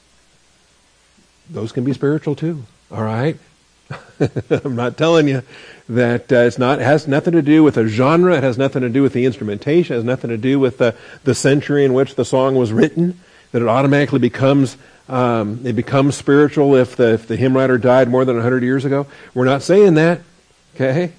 those can be spiritual too. All right. I'm not telling you that uh, it's not. It has nothing to do with a genre. It has nothing to do with the instrumentation. It has nothing to do with the the century in which the song was written. That it automatically becomes um, it becomes spiritual if the if the hymn writer died more than a hundred years ago. We're not saying that. Okay.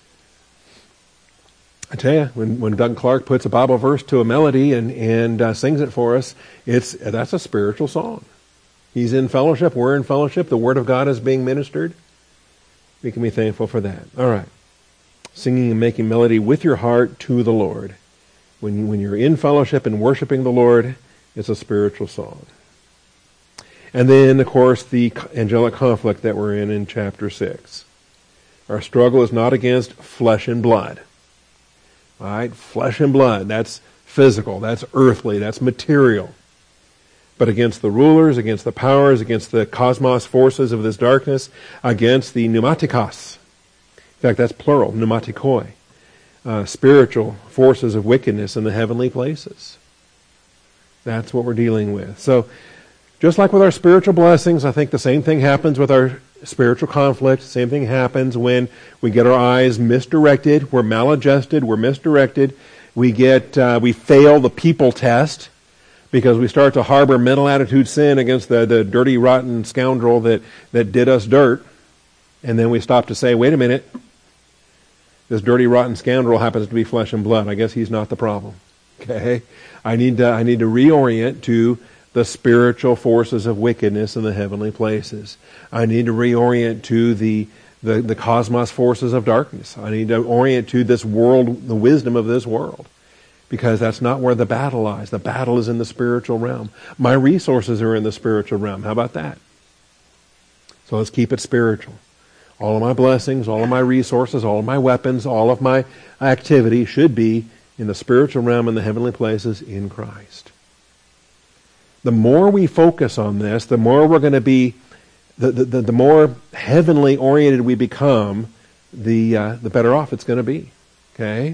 I tell you, when, when Doug Clark puts a Bible verse to a melody and, and uh, sings it for us, it's that's a spiritual song. He's in fellowship. We're in fellowship. The Word of God is being ministered. We can be thankful for that. All right. Singing and making melody with your heart to the Lord. When, you, when you're in fellowship and worshiping the Lord, it's a spiritual song. And then, of course, the angelic conflict that we're in in chapter six. Our struggle is not against flesh and blood, All right, flesh and blood, that's physical, that's earthly, that's material. But against the rulers, against the powers, against the cosmos forces of this darkness, against the pneumatikos. In fact, that's plural, pneumatikoi. Uh, spiritual forces of wickedness in the heavenly places. That's what we're dealing with. So, just like with our spiritual blessings, I think the same thing happens with our spiritual conflict. Same thing happens when we get our eyes misdirected, we're maladjusted, we're misdirected, we get uh, we fail the people test because we start to harbor mental attitude sin against the, the dirty, rotten scoundrel that, that did us dirt, and then we stop to say, wait a minute, this dirty, rotten scoundrel happens to be flesh and blood. I guess he's not the problem. Okay? I need to, I need to reorient to the spiritual forces of wickedness in the heavenly places. I need to reorient to the, the, the cosmos forces of darkness. I need to orient to this world, the wisdom of this world. Because that's not where the battle lies. The battle is in the spiritual realm. My resources are in the spiritual realm. How about that? So let's keep it spiritual. All of my blessings, all of my resources, all of my weapons, all of my activity should be in the spiritual realm in the heavenly places in Christ. The more we focus on this, the more we're going to be, the, the, the more heavenly oriented we become, the, uh, the better off it's going to be. Okay?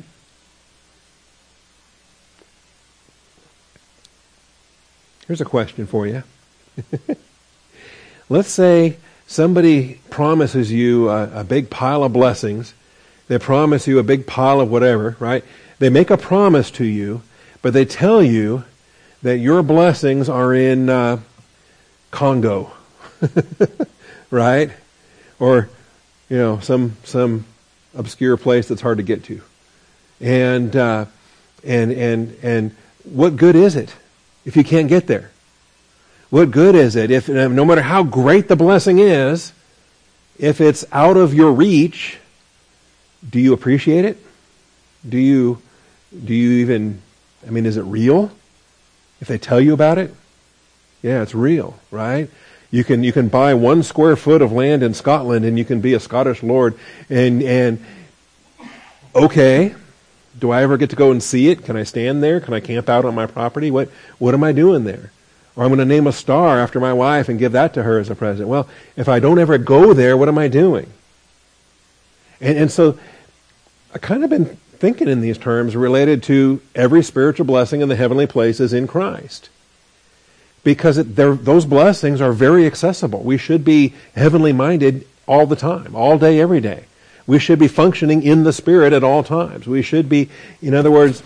Here's a question for you. Let's say somebody promises you a, a big pile of blessings. They promise you a big pile of whatever, right? They make a promise to you, but they tell you that your blessings are in uh, Congo, right? Or, you know, some some obscure place that's hard to get to. And uh, and and and what good is it if you can't get there? What good is it if, no matter how great the blessing is, if it's out of your reach, do you appreciate it? Do you do you even, I mean, is it real? If they tell you about it, yeah, it's real, right? You can you can buy one square foot of land in Scotland and you can be a Scottish lord. And and okay, do I ever get to go and see it? Can I stand there? Can I camp out on my property? What what am I doing there? Or I'm going to name a star after my wife and give that to her as a present. Well, if I don't ever go there, what am I doing? And and so I kind of been thinking in these terms related to every spiritual blessing in the heavenly places in Christ. Because it, those blessings are very accessible. We should be heavenly minded all the time, all day, every day. We should be functioning in the Spirit at all times. We should be, in other words,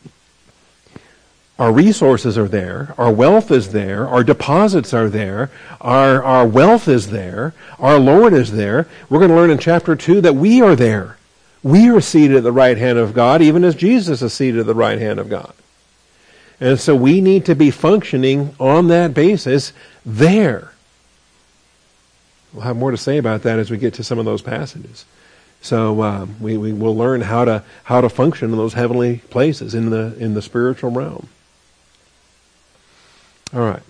our resources are there, our wealth is there, our deposits are there, our, our wealth is there, our Lord is there. We're going to learn in chapter two that we are there. We are seated at the right hand of God, even as Jesus is seated at the right hand of God. And so we need to be functioning on that basis there. We'll have more to say about that as we get to some of those passages. So um, we, we will learn how to how to function in those heavenly places in the in the spiritual realm. All right.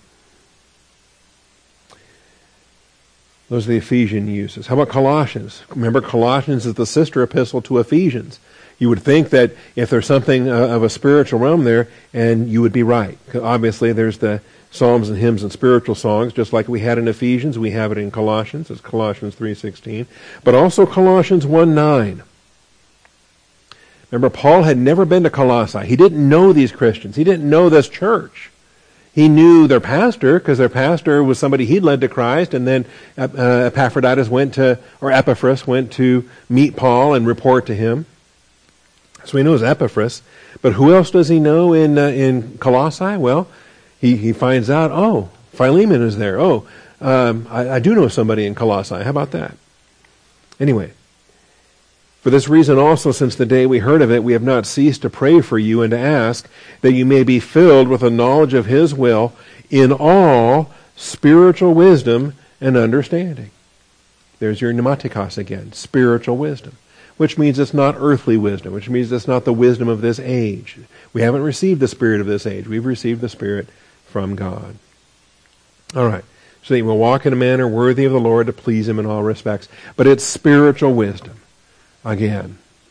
Those are the Ephesian uses. How about Colossians? Remember, Colossians is the sister epistle to Ephesians. You would think that if there's something uh, of a spiritual realm there, and you would be right. Obviously, there's the psalms and hymns and spiritual songs, just like we had in Ephesians. We have it in Colossians. It's Colossians three sixteen. But also Colossians one nine. Remember, Paul had never been to Colossae. He didn't know these Christians. He didn't know this church. He knew their pastor, because their pastor was somebody he'd led to Christ, and then uh, Epaphroditus went to, or Epaphras went to meet Paul and report to him. So he knows Epaphras. But who else does he know in uh, in Colossae? Well, he, he finds out, oh, Philemon is there. Oh, um, I, I do know somebody in Colossae. How about that? Anyway, for this reason also, since the day we heard of it, we have not ceased to pray for you and to ask that you may be filled with a knowledge of His will in all spiritual wisdom and understanding. There's your pneumatikos again, spiritual wisdom, which means it's not earthly wisdom, which means it's not the wisdom of this age. We haven't received the spirit of this age. We've received the Spirit from God. All right. So that you will walk in a manner worthy of the Lord to please Him in all respects. But it's spiritual wisdom. Again,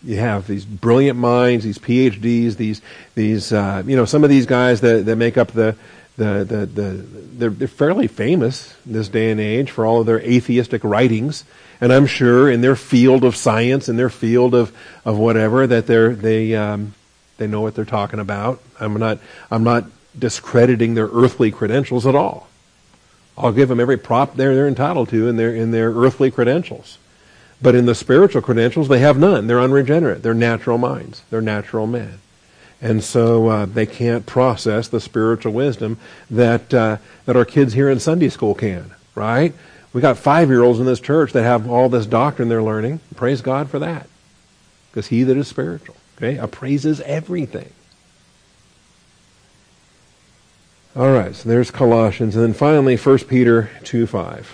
you have these brilliant minds, these P H Ds, these these uh, you know some of these guys that, that make up the the the, the they're, they're fairly famous in this day and age for all of their atheistic writings, and I'm sure in their field of science, in their field of, of whatever, that they're they um, they know what they're talking about. I'm not I'm not discrediting their earthly credentials at all. I'll give them every prop they're they're entitled to in their in their earthly credentials. But in the spiritual credentials, they have none. They're unregenerate. They're natural minds. They're natural men. And so uh, they can't process the spiritual wisdom that uh, that our kids here in Sunday school can, right? We got five-year-olds in this church that have all this doctrine they're learning. Praise God for that. Because he that is spiritual, okay, appraises everything. All right, so there's Colossians. And then finally, First Peter two five.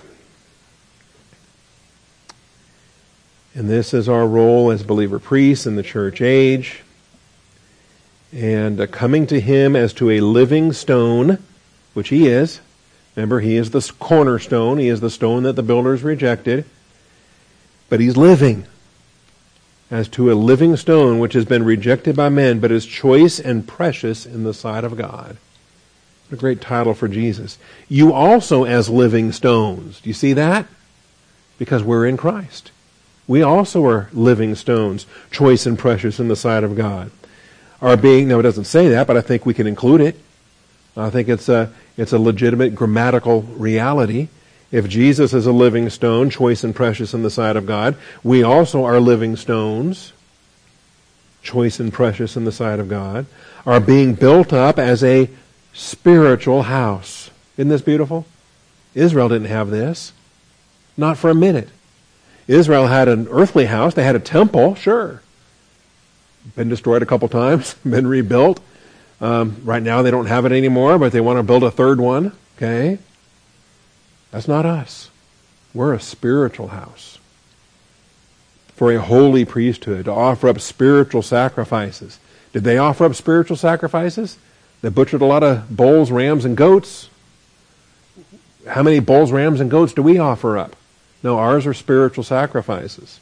And this is our role as believer priests in the church age. And uh, coming to him as to a living stone, which he is. Remember, he is the cornerstone. He is the stone that the builders rejected. But he's living. As to a living stone which has been rejected by men, but is choice and precious in the sight of God. What a great title for Jesus. You also as living stones. Do you see that? Because we're in Christ. We also are living stones, choice and precious in the sight of God. Our being, no, it doesn't say that, but I think we can include it. I think it's a, it's a legitimate grammatical reality. If Jesus is a living stone, choice and precious in the sight of God, we also are living stones, choice and precious in the sight of God, are being built up as a spiritual house. Isn't this beautiful? Israel didn't have this. Not for a minute. Israel had an earthly house. They had a temple, sure. Been destroyed a couple times, been rebuilt. Um, right now they don't have it anymore, but they want to build a third one. Okay? That's not us. We're a spiritual house. For a holy priesthood, to offer up spiritual sacrifices. Did they offer up spiritual sacrifices? They butchered a lot of bulls, rams, and goats. How many bulls, rams, and goats do we offer up? No, ours are spiritual sacrifices.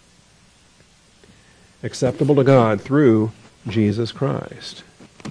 Acceptable to God through Jesus Christ.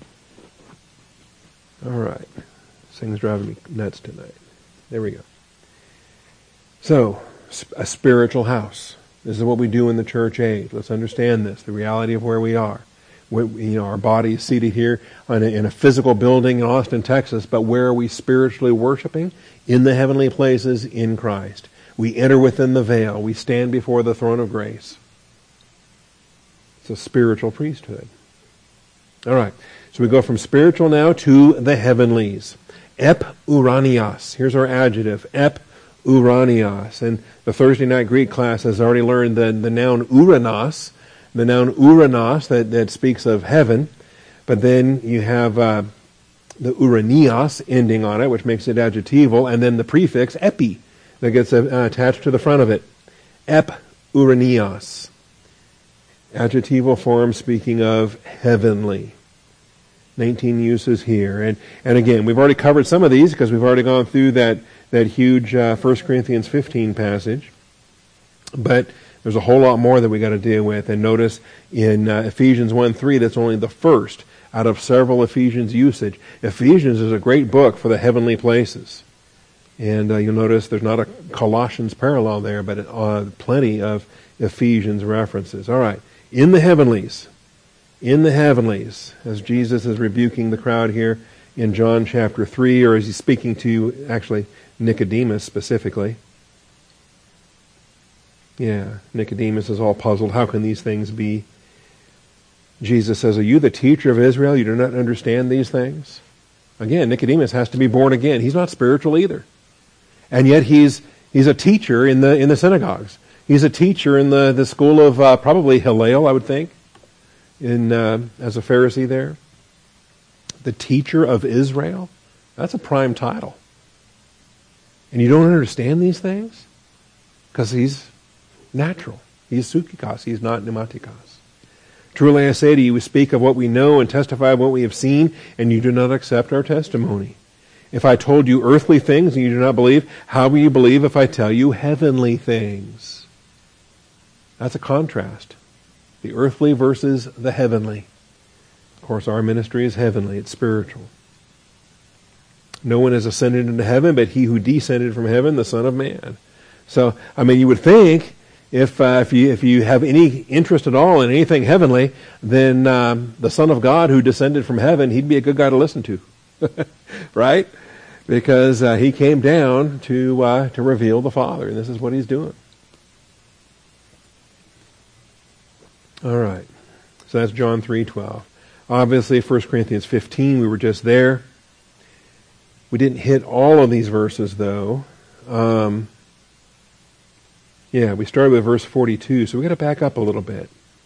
All right. This thing's driving me nuts tonight. There we go. So, a spiritual house. This is what we do in the church age. Let's understand this, the reality of where we are. We, you know, our body is seated here in a, in a physical building in Austin, Texas, but where are we spiritually worshiping? In the heavenly places in Christ. We enter within the veil. We stand before the throne of grace. It's a spiritual priesthood. All right. So we go from spiritual now to the heavenlies. Ep uranios. Here's our adjective. Ep uranios. And the Thursday night Greek class has already learned the, the noun uranos. The noun uranos that, that speaks of heaven. But then you have uh, the uranios ending on it, which makes it adjectival. And then the prefix epi that gets uh, attached to the front of it. Ep uranios. Adjectival form speaking of heavenly. nineteen uses here. And and again, we've already covered some of these because we've already gone through that, that huge uh, First Corinthians fifteen passage. But there's a whole lot more that we got to deal with. And notice in uh, Ephesians one three, that's only the first out of several Ephesians usage. Ephesians is a great book for the heavenly places. And uh, you'll notice there's not a Colossians parallel there, but uh, plenty of Ephesians references. All right. In the heavenlies. In the heavenlies. As Jesus is rebuking the crowd here in John chapter three, or is he speaking to, actually, Nicodemus specifically? Yeah, Nicodemus is all puzzled. How can these things be? Jesus says, are you the teacher of Israel? You do not understand these things? Again, Nicodemus has to be born again. He's not spiritual either. And yet he's he's a teacher in the in the synagogues. He's a teacher in the, the school of uh, probably Hillel, I would think, in uh, as a Pharisee there. The teacher of Israel? That's a prime title. And you don't understand these things? Because he's natural. He's psychikos. He's not pneumatikos. Truly I say to you, we speak of what we know and testify of what we have seen, and you do not accept our testimony. If I told you earthly things and you do not believe, how will you believe if I tell you heavenly things? That's a contrast. The earthly versus the heavenly. Of course, our ministry is heavenly. It's spiritual. No one has ascended into heaven but he who descended from heaven, the Son of Man. So, I mean, you would think if uh, if you if you have any interest at all in anything heavenly, then um, the Son of God who descended from heaven, he'd be a good guy to listen to. Right? Because uh, he came down to uh, to reveal the Father, and this is what he's doing. All right. So that's John three twelve. Obviously, First Corinthians fifteen, we were just there. We didn't hit all of these verses, though. Um, yeah, we started with verse forty-two, so we've got to back up a little bit.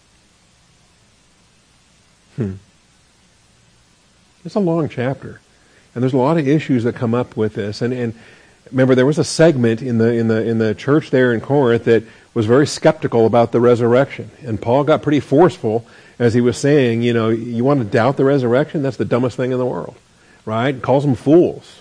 Hmm. It's a long chapter. And there's a lot of issues that come up with this. And, and remember, there was a segment in the in the in the church there in Corinth that was very skeptical about the resurrection. And Paul got pretty forceful as he was saying, you know, you want to doubt the resurrection? That's the dumbest thing in the world. Right? He calls them fools.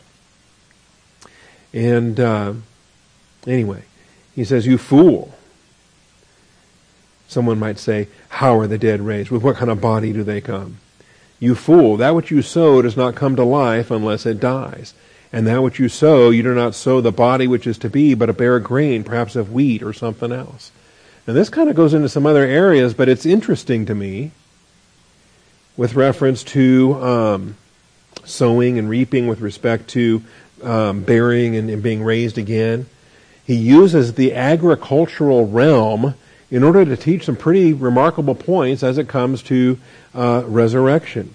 And uh, anyway, he says, you fool. Someone might say, how are the dead raised? With what kind of body do they come? You fool, that which you sow does not come to life unless it dies. And that which you sow, you do not sow the body which is to be, but a bare grain, perhaps of wheat or something else. Now this kind of goes into some other areas, but it's interesting to me with reference to um, sowing and reaping with respect to um, burying and, and being raised again. He uses the agricultural realm in order to teach some pretty remarkable points as it comes to uh, resurrection.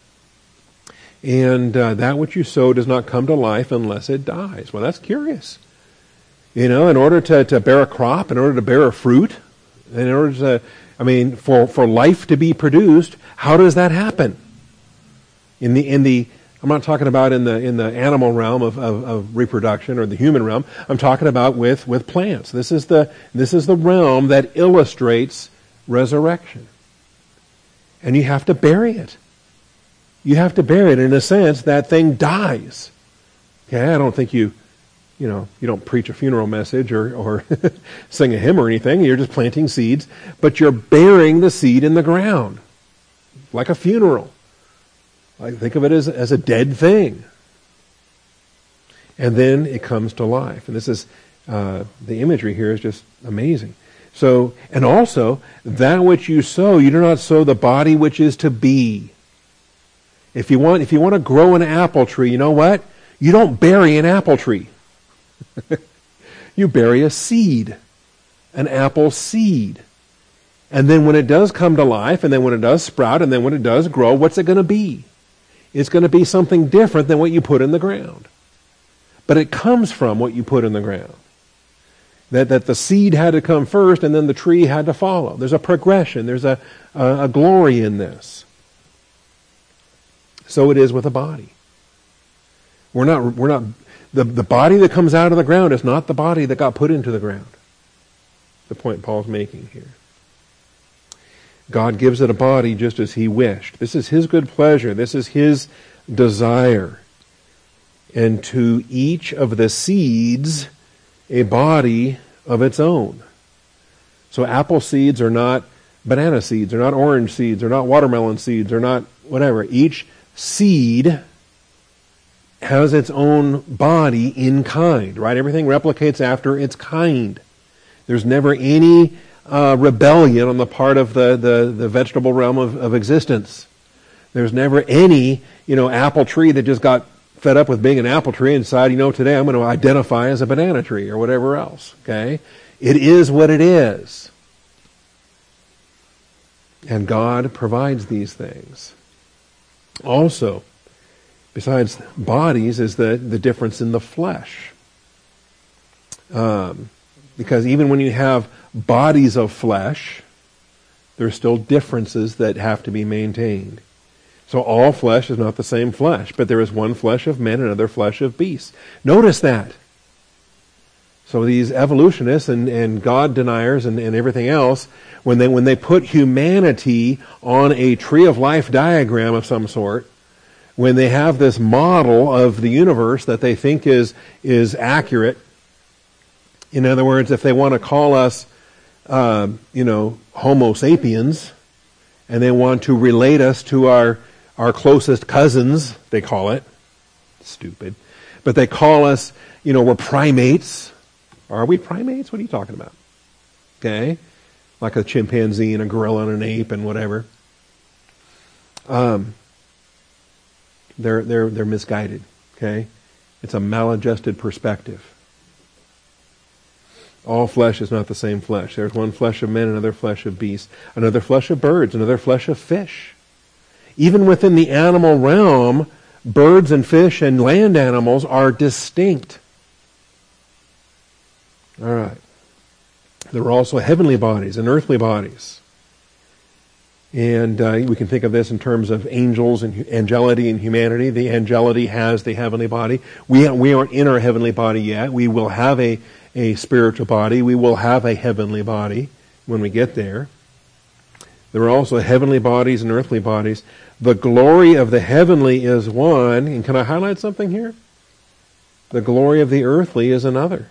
And uh, that which you sow does not come to life unless it dies. Well, that's curious. You know, in order to, to bear a crop, in order to bear a fruit, in order to, I mean, for, for life to be produced, how does that happen? In the in the I'm not talking about in the in the animal realm of, of, of reproduction or the human realm. I'm talking about with, with plants. This is the this is the realm that illustrates resurrection. And you have to bury it. You have to bury it. In a sense, that thing dies. Okay, I don't think you, you know, you don't preach a funeral message or, or sing a hymn or anything. You're just planting seeds, but you're burying the seed in the ground, like a funeral. I think of it as, as a dead thing. And then it comes to life. And this is, uh, the imagery here is just amazing. So, and also, that which you sow, you do not sow the body which is to be. If you want, if you want to grow an apple tree, you know what? You don't bury an apple tree. You bury a seed, an apple seed. And then when it does come to life, and then when it does sprout, and then when it does grow, what's it going to be? It's going to be something different than what you put in the ground. But it comes from what you put in the ground. That that the seed had to come first, and then the tree had to follow. There's a progression. There's a, a, a glory in this. So it is with a body. We're not, we're not, the, the body that comes out of the ground is not the body that got put into the ground. The point Paul's making here. God gives it a body just as he wished. This is his good pleasure. This is his desire. And to each of the seeds, a body of its own. So apple seeds are not banana seeds, are not orange seeds, are not watermelon seeds, are not whatever. Each seed has its own body in kind, right? Everything replicates after its kind. There's never any uh, rebellion on the part of the, the, the vegetable realm of, of existence. There's never any, you know, apple tree that just got fed up with being an apple tree and decided, you know, today I'm going to identify as a banana tree or whatever else, okay? It is what it is. And God provides these things. Also, besides bodies, is the, the difference in the flesh. Um, because even when you have bodies of flesh, there are still differences that have to be maintained. So all flesh is not the same flesh, but there is one flesh of men and another flesh of beasts. Notice that. So these evolutionists and, and God deniers and, and everything else, when they when they put humanity on a tree of life diagram of some sort, when they have this model of the universe that they think is is accurate, in other words, if they want to call us, uh, you know, Homo sapiens, and they want to relate us to our, our closest cousins, they call it. Stupid. But they call us, you know, we're primates. Are we primates? What are you talking about? Okay? Like a chimpanzee and a gorilla and an ape and whatever. Um, they're, they're, they're misguided. Okay? It's a maladjusted perspective. All flesh is not the same flesh. There's one flesh of men, another flesh of beasts, another flesh of birds, another flesh of fish. Even within the animal realm, birds and fish and land animals are distinct. All right. There are also heavenly bodies and earthly bodies. And uh, we can think of this in terms of angels and angelity and humanity. The angelity has the heavenly body. We, we aren't in our heavenly body yet. We will have a, a spiritual body. We will have a heavenly body when we get there. There are also heavenly bodies and earthly bodies. The glory of the heavenly is one. And can I highlight something here? The glory of the earthly is another.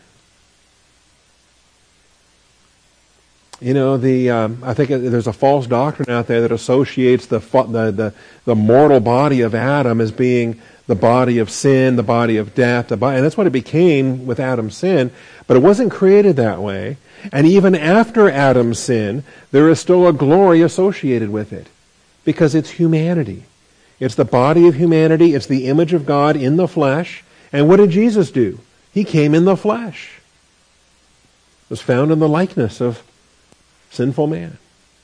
You know, the um, I think there's a false doctrine out there that associates the, the the the mortal body of Adam as being the body of sin, the body of death, the body, and that's what it became with Adam's sin. But it wasn't created that way. And even after Adam's sin, there is still a glory associated with it, because it's humanity. It's the body of humanity. It's the image of God in the flesh. And what did Jesus do? He came in the flesh. It was found in the likeness of sinful man.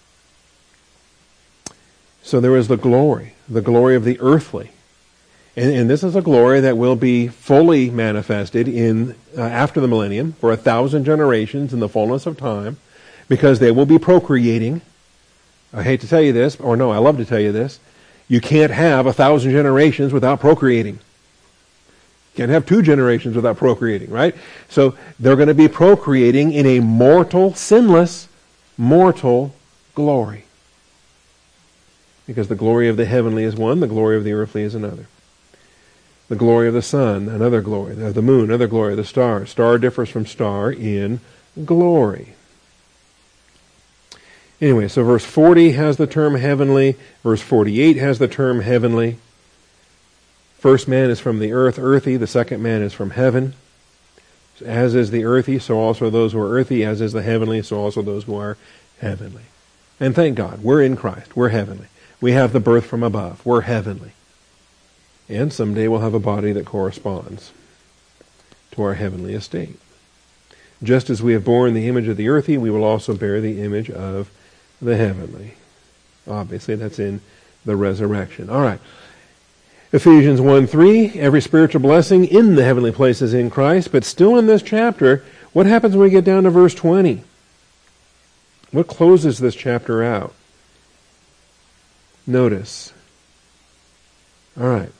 So there is the glory, the glory of the earthly. And, and this is a glory that will be fully manifested in uh, after the millennium for a thousand generations in the fullness of time, because they will be procreating. I hate to tell you this, or no, I love to tell you this. You can't have a thousand generations without procreating. You can't have two generations without procreating, right? So they're going to be procreating in a mortal, sinless mortal glory. Because the glory of the heavenly is one, the glory of the earthly is another. The glory of the sun, another glory. The moon, another glory. The star. Star differs from star in glory. Anyway, so verse forty has the term heavenly. Verse forty-eight has the term heavenly. First man is from the earth, earthy. The second man is from heaven. As is the earthy, so also those who are earthy. As is the heavenly, so also those who are heavenly. And thank God, we're in Christ. We're heavenly. We have the birth from above. We're heavenly. And someday we'll have a body that corresponds to our heavenly estate. Just as we have borne the image of the earthy, we will also bear the image of the heavenly. Obviously, that's in the resurrection. All right. Ephesians one three, every spiritual blessing in the heavenly places in Christ. But still in this chapter, what happens when we get down to verse twenty? What closes this chapter out? Notice. All right.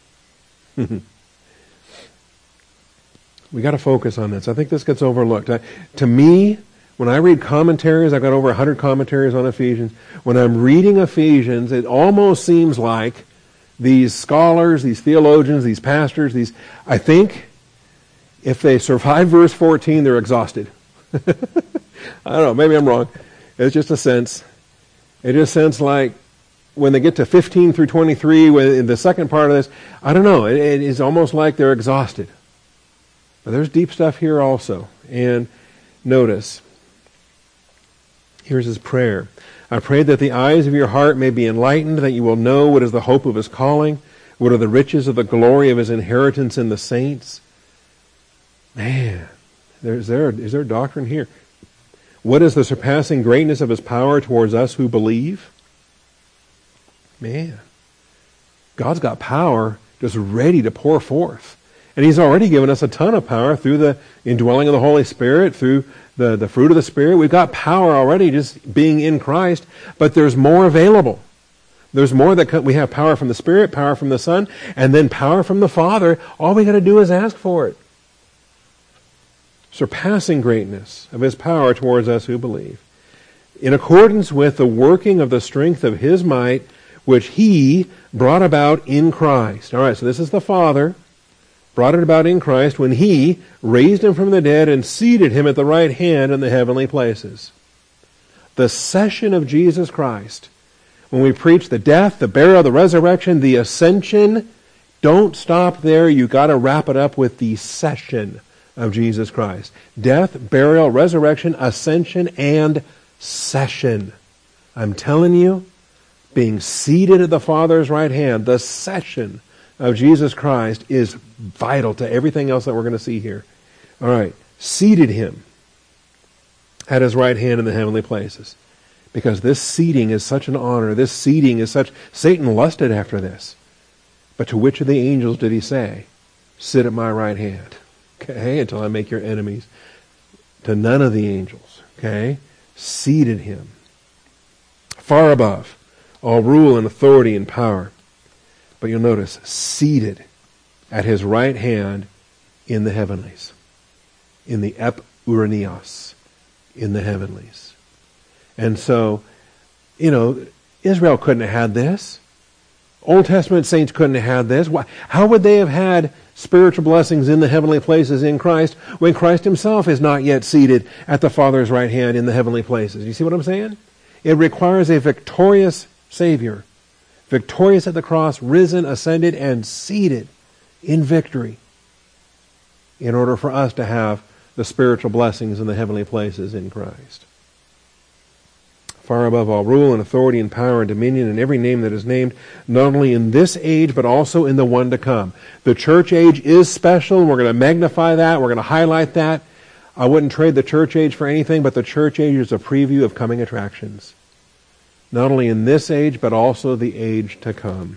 We got to focus on this. I think this gets overlooked. I, to me, when I read commentaries, I've got over one hundred commentaries on Ephesians. When I'm reading Ephesians, it almost seems like these scholars, these theologians, these pastors, these, I think if they survive verse fourteen, they're exhausted. I don't know, maybe I'm wrong. It's just a sense. It just sense like when they get to fifteen through twenty-three, in the second part of this, I don't know, it, it is almost like they're exhausted. But there's deep stuff here also. And notice, here's his prayer. I pray that the eyes of your heart may be enlightened, that you will know what is the hope of his calling, what are the riches of the glory of his inheritance in the saints. Man, is there, is there doctrine here? What is the surpassing greatness of his power towards us who believe? Man, God's got power just ready to pour forth. And he's already given us a ton of power through the indwelling of the Holy Spirit, through the, the fruit of the Spirit. We've got power already just being in Christ, but there's more available. There's more that we have power from the Spirit, power from the Son, and then power from the Father. All we got to do is ask for it. Surpassing greatness of his power towards us who believe. In accordance with the working of the strength of his might, which he brought about in Christ. All right, so this is the Father. Brought it about in Christ when he raised him from the dead and seated him at the right hand in the heavenly places. The session of Jesus Christ, when we preach the death, the burial, the resurrection, the ascension, don't stop there. You got to wrap it up with the session of Jesus Christ. Death, burial, resurrection, ascension, and session. I'm telling you, being seated at the Father's right hand, the session of Jesus Christ is vital to everything else that we're going to see here. All right, seated him at his right hand in the heavenly places. Because this seating is such an honor. This seating is such... Satan lusted after this. But to which of the angels did he say, sit at my right hand, okay, until I make your enemies? To none of the angels, okay? Seated him far above all rule and authority and power. But you'll notice, seated at his right hand in the heavenlies. In the epuranios, in the heavenlies. And so, you know, Israel couldn't have had this. Old Testament saints couldn't have had this. How would they have had spiritual blessings in the heavenly places in Christ when Christ himself is not yet seated at the Father's right hand in the heavenly places? You see what I'm saying? It requires a victorious Savior, victorious at the cross, risen, ascended, and seated in victory in order for us to have the spiritual blessings in the heavenly places in Christ. Far above all rule and authority and power and dominion and every name that is named, not only in this age, but also in the one to come. The church age is special. We're going to magnify that. We're going to highlight that. I wouldn't trade the church age for anything, but the church age is a preview of coming attractions. Not only in this age, but also the age to come.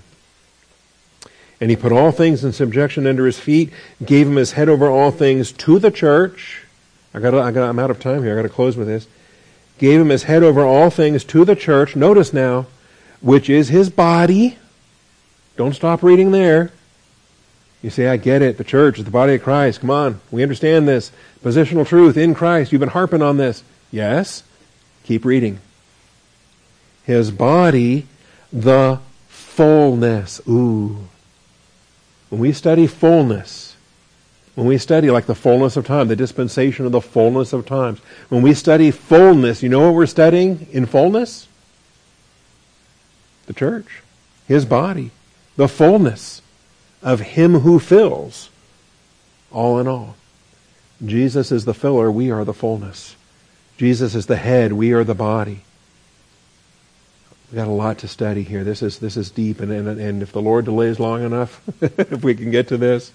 And he put all things in subjection under his feet, gave him his head over all things to the church. I got, I got, I'm out of time here. I got to close with this. Gave him his head over all things to the church. Notice now, which is his body. Don't stop reading there. You say, I get it. The church is the body of Christ. Come on. We understand this. Positional truth in Christ. You've been harping on this. Yes. Keep reading. His body, the fullness. Ooh. When we study fullness, when we study like the fullness of time, the dispensation of the fullness of times, when we study fullness, you know what we're studying in fullness? The church, his body, the fullness of him who fills all in all. Jesus is the filler, we are the fullness. Jesus is the head, we are the body. We've got a lot to study here. This is this is deep, and, and, and if the Lord delays long enough, if we can get to this,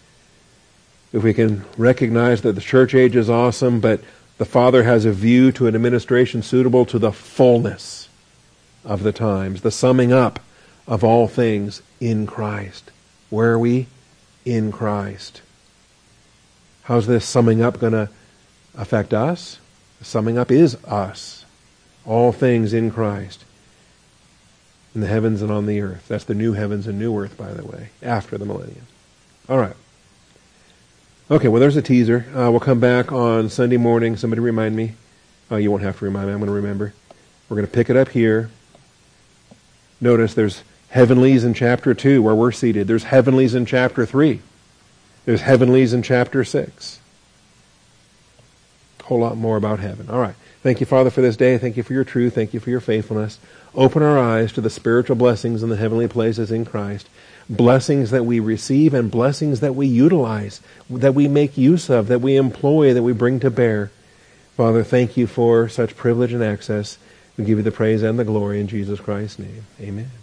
if we can recognize that the church age is awesome, but the Father has a view to an administration suitable to the fullness of the times, the summing up of all things in Christ. Where are we? In Christ. How's this summing up going to affect us? The summing up is us. All things in Christ. In the heavens and on the earth. That's the new heavens and new earth, by the way, after the millennium. All right. Okay, well, there's a teaser. Uh, we'll come back on Sunday morning. Somebody remind me. Oh, you won't have to remind me. I'm going to remember. We're going to pick it up here. Notice there's heavenlies in chapter two, where we're seated. There's heavenlies in chapter three. There's heavenlies in chapter six. A whole lot more about heaven. All right. Thank you, Father, for this day. Thank you for your truth. Thank you for your faithfulness. Open our eyes to the spiritual blessings in the heavenly places in Christ. Blessings that we receive and blessings that we utilize, that we make use of, that we employ, that we bring to bear. Father, thank you for such privilege and access. We give you the praise and the glory in Jesus Christ's name. Amen.